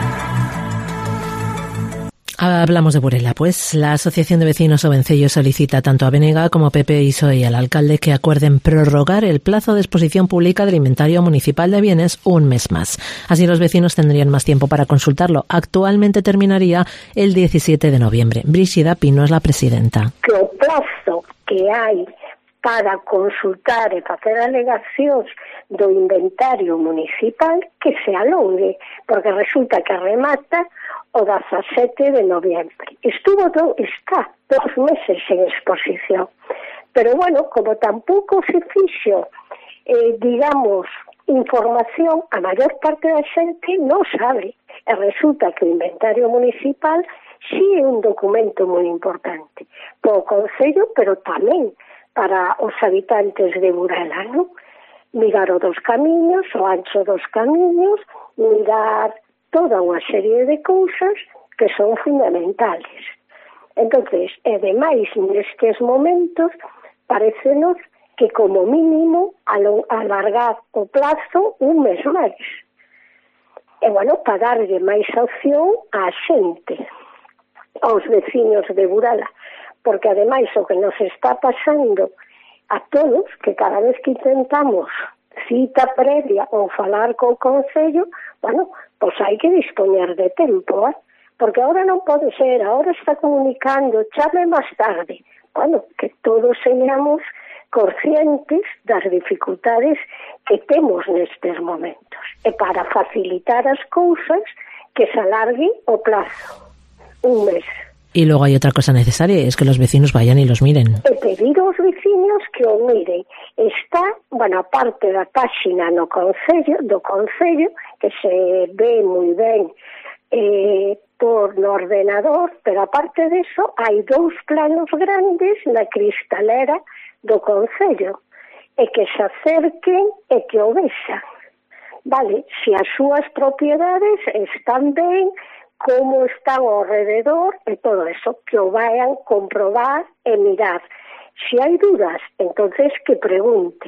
Hablamos de Burela, pues la Asociación de Vecinos Ovencello solicita tanto a Benega como P P y S O E y al alcalde que acuerden prorrogar el plazo de exposición pública del inventario municipal de bienes un mes más. Así los vecinos tendrían más tiempo para consultarlo. Actualmente terminaría el diecisiete de noviembre. Brígida Pino es la presidenta. Que o plazo que hai para consultar e facer alegacións do inventario municipal que se alongue, porque resulta que remata o dezasete de noviembre. Estuvo do, está dos meses en exposición. Pero bueno, como tampouco se fixo, eh, digamos, información, a maior parte da xente non sabe. E resulta que o inventario municipal sí é un documento moi importante para o Concello, pero tamén para os habitantes de Burela, ¿no? Mirar o dos camiños, o ancho dos camiños, mirar toda unha serie de cousas que son fundamentales. Entonces, e demais, nestes momentos, parecenos que como mínimo alargar o plazo un mes máis. E, bueno, para darlle máis opción á xente, aos veciños de Burela, porque ademais o que nos está pasando a todos, que cada vez que intentamos cita previa ou falar co Concello, bueno, pois hai que dispoñer de tempo, eh? Porque ahora non pode ser, ahora está comunicando, chame máis tarde. Bueno, que todos señamos conscientes das dificultades que temos nestes momentos. E para facilitar as cousas, que se alargue o plazo, un mes. Y luego hay otra cosa necesaria, es que los vecinos vayan y los miren. E pedir aos vecinos que o miren. Está, bueno, aparte da páxina no Concello, do Concello, que se ve moi ben eh, por no ordenador, pero aparte diso, hai dous planos grandes na cristalera do Concello, e que se acerquen e que o vexan. Vale, se as súas propiedades están ben, como están ao rededor e todo eso, que o vayan comprobar e mirar. Se hai dudas, entonces que pregunte.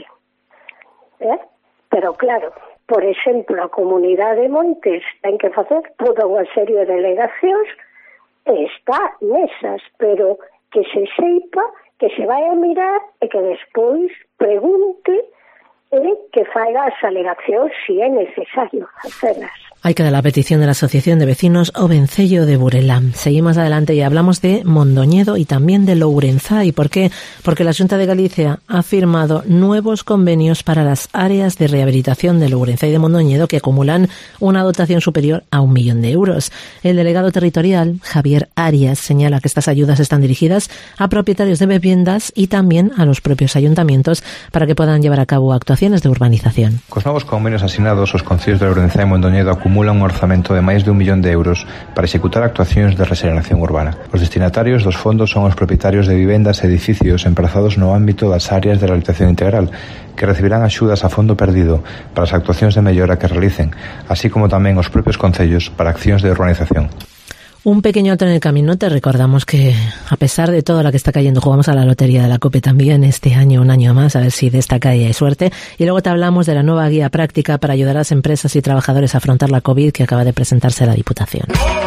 ¿Eh? Pero claro, por exemplo, a comunidade de Montes ten que facer toda unha serie de delegacións e está nesas, pero que se seipa, que se vai a mirar e que despois pregunte e que faiga as alegacións se é necesario hacerlas. Hay que dar la petición de la Asociación de Vecinos Ovencello de Burela. Seguimos adelante y hablamos de Mondoñedo y también de Lourenzá. ¿Y por qué? Porque la Xunta de Galicia ha firmado nuevos convenios para las áreas de rehabilitación de Lourenzá y de Mondoñedo que acumulan una dotación superior a un millón de euros. El delegado territorial, Javier Arias, señala que estas ayudas están dirigidas a propietarios de viviendas y también a los propios ayuntamientos para que puedan llevar a cabo actuaciones de urbanización. Cos novos convenios asignados, os concellos de Lourenzá e Mondoñedo acumulan un orzamento de máis de un millón de euros para executar actuacións de rexeneración urbana. Os destinatarios dos fondos son os propietarios de vivendas e edificios emprazados no ámbito das áreas de rehabilitación integral, que recibirán axudas a fondo perdido para as actuacións de mellora que realicen, así como tamén os propios concellos para accións de urbanización. Un pequeño alto en el camino. Te recordamos que, a pesar de toda la que está cayendo, jugamos a la lotería de la COPE también este año, un año más, a ver si de esta calle hay suerte. Y luego te hablamos de la nueva guía práctica para ayudar a las empresas y trabajadores a afrontar la COVID que acaba de presentarse a la Diputación.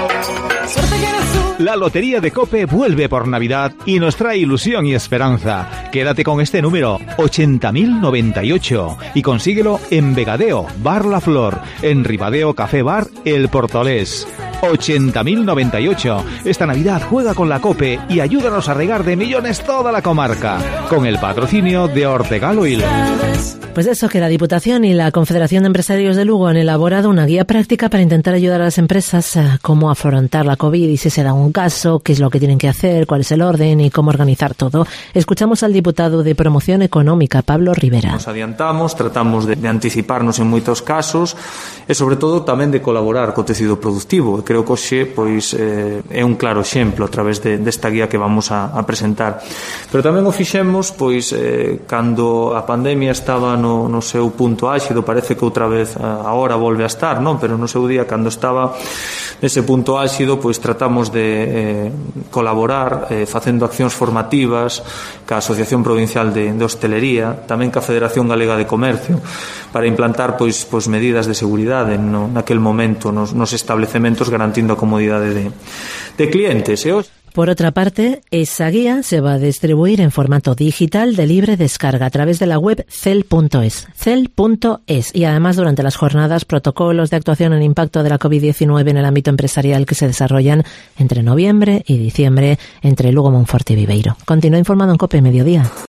La Lotería de COPE vuelve por Navidad y nos trae ilusión y esperanza. Quédate con este número, ochenta mil noventa y ocho, y consíguelo en Vegadeo, Bar La Flor, en Ribadeo Café Bar El Portolés. ochenta mil noventa y ocho. Esta Navidad juega con la COPE y ayúdanos a regar de millones toda la comarca, con el patrocinio de Ortegal Oil. Pues eso, que la Diputación y la Confederación de Empresarios de Lugo han elaborado una guía práctica para intentar ayudar a las empresas a cómo afrontar la COVID y si se da un caso, qué es lo que tienen que hacer, cuál es el orden y cómo organizar todo. Escuchamos al diputado de Promoción Económica, Pablo Rivera. Nos adiantamos, tratamos de, de anticiparnos en moitos casos e, sobre todo, tamén de colaborar co tecido productivo. E creo que hoxe pois, eh, é un claro exemplo a través de, desta guía que vamos a, a presentar. Pero tamén o fixemos pois, eh, cando a pandemia estaba no, no seu punto álxido, parece que outra vez agora volve a estar, non? Pero no seu día, cando estaba nese punto álxido, pois tratamos de eh, colaborar eh, facendo accións formativas ca Asociación Provincial de, de Hostelería, tamén ca Federación Galega de Comercio, para implantar pois, pois medidas de seguridade no, naquel momento nos, nos establecementos, garantindo a comodidade de, de clientes. E hoxe... Por otra parte, esa guía se va a distribuir en formato digital de libre descarga a través de la web cel punto es, cel punto es, y además durante las jornadas protocolos de actuación en impacto de la COVID diecinueve en el ámbito empresarial que se desarrollan entre noviembre y diciembre entre Lugo, Monforte y Viveiro. Continúa informado en COPE Mediodía.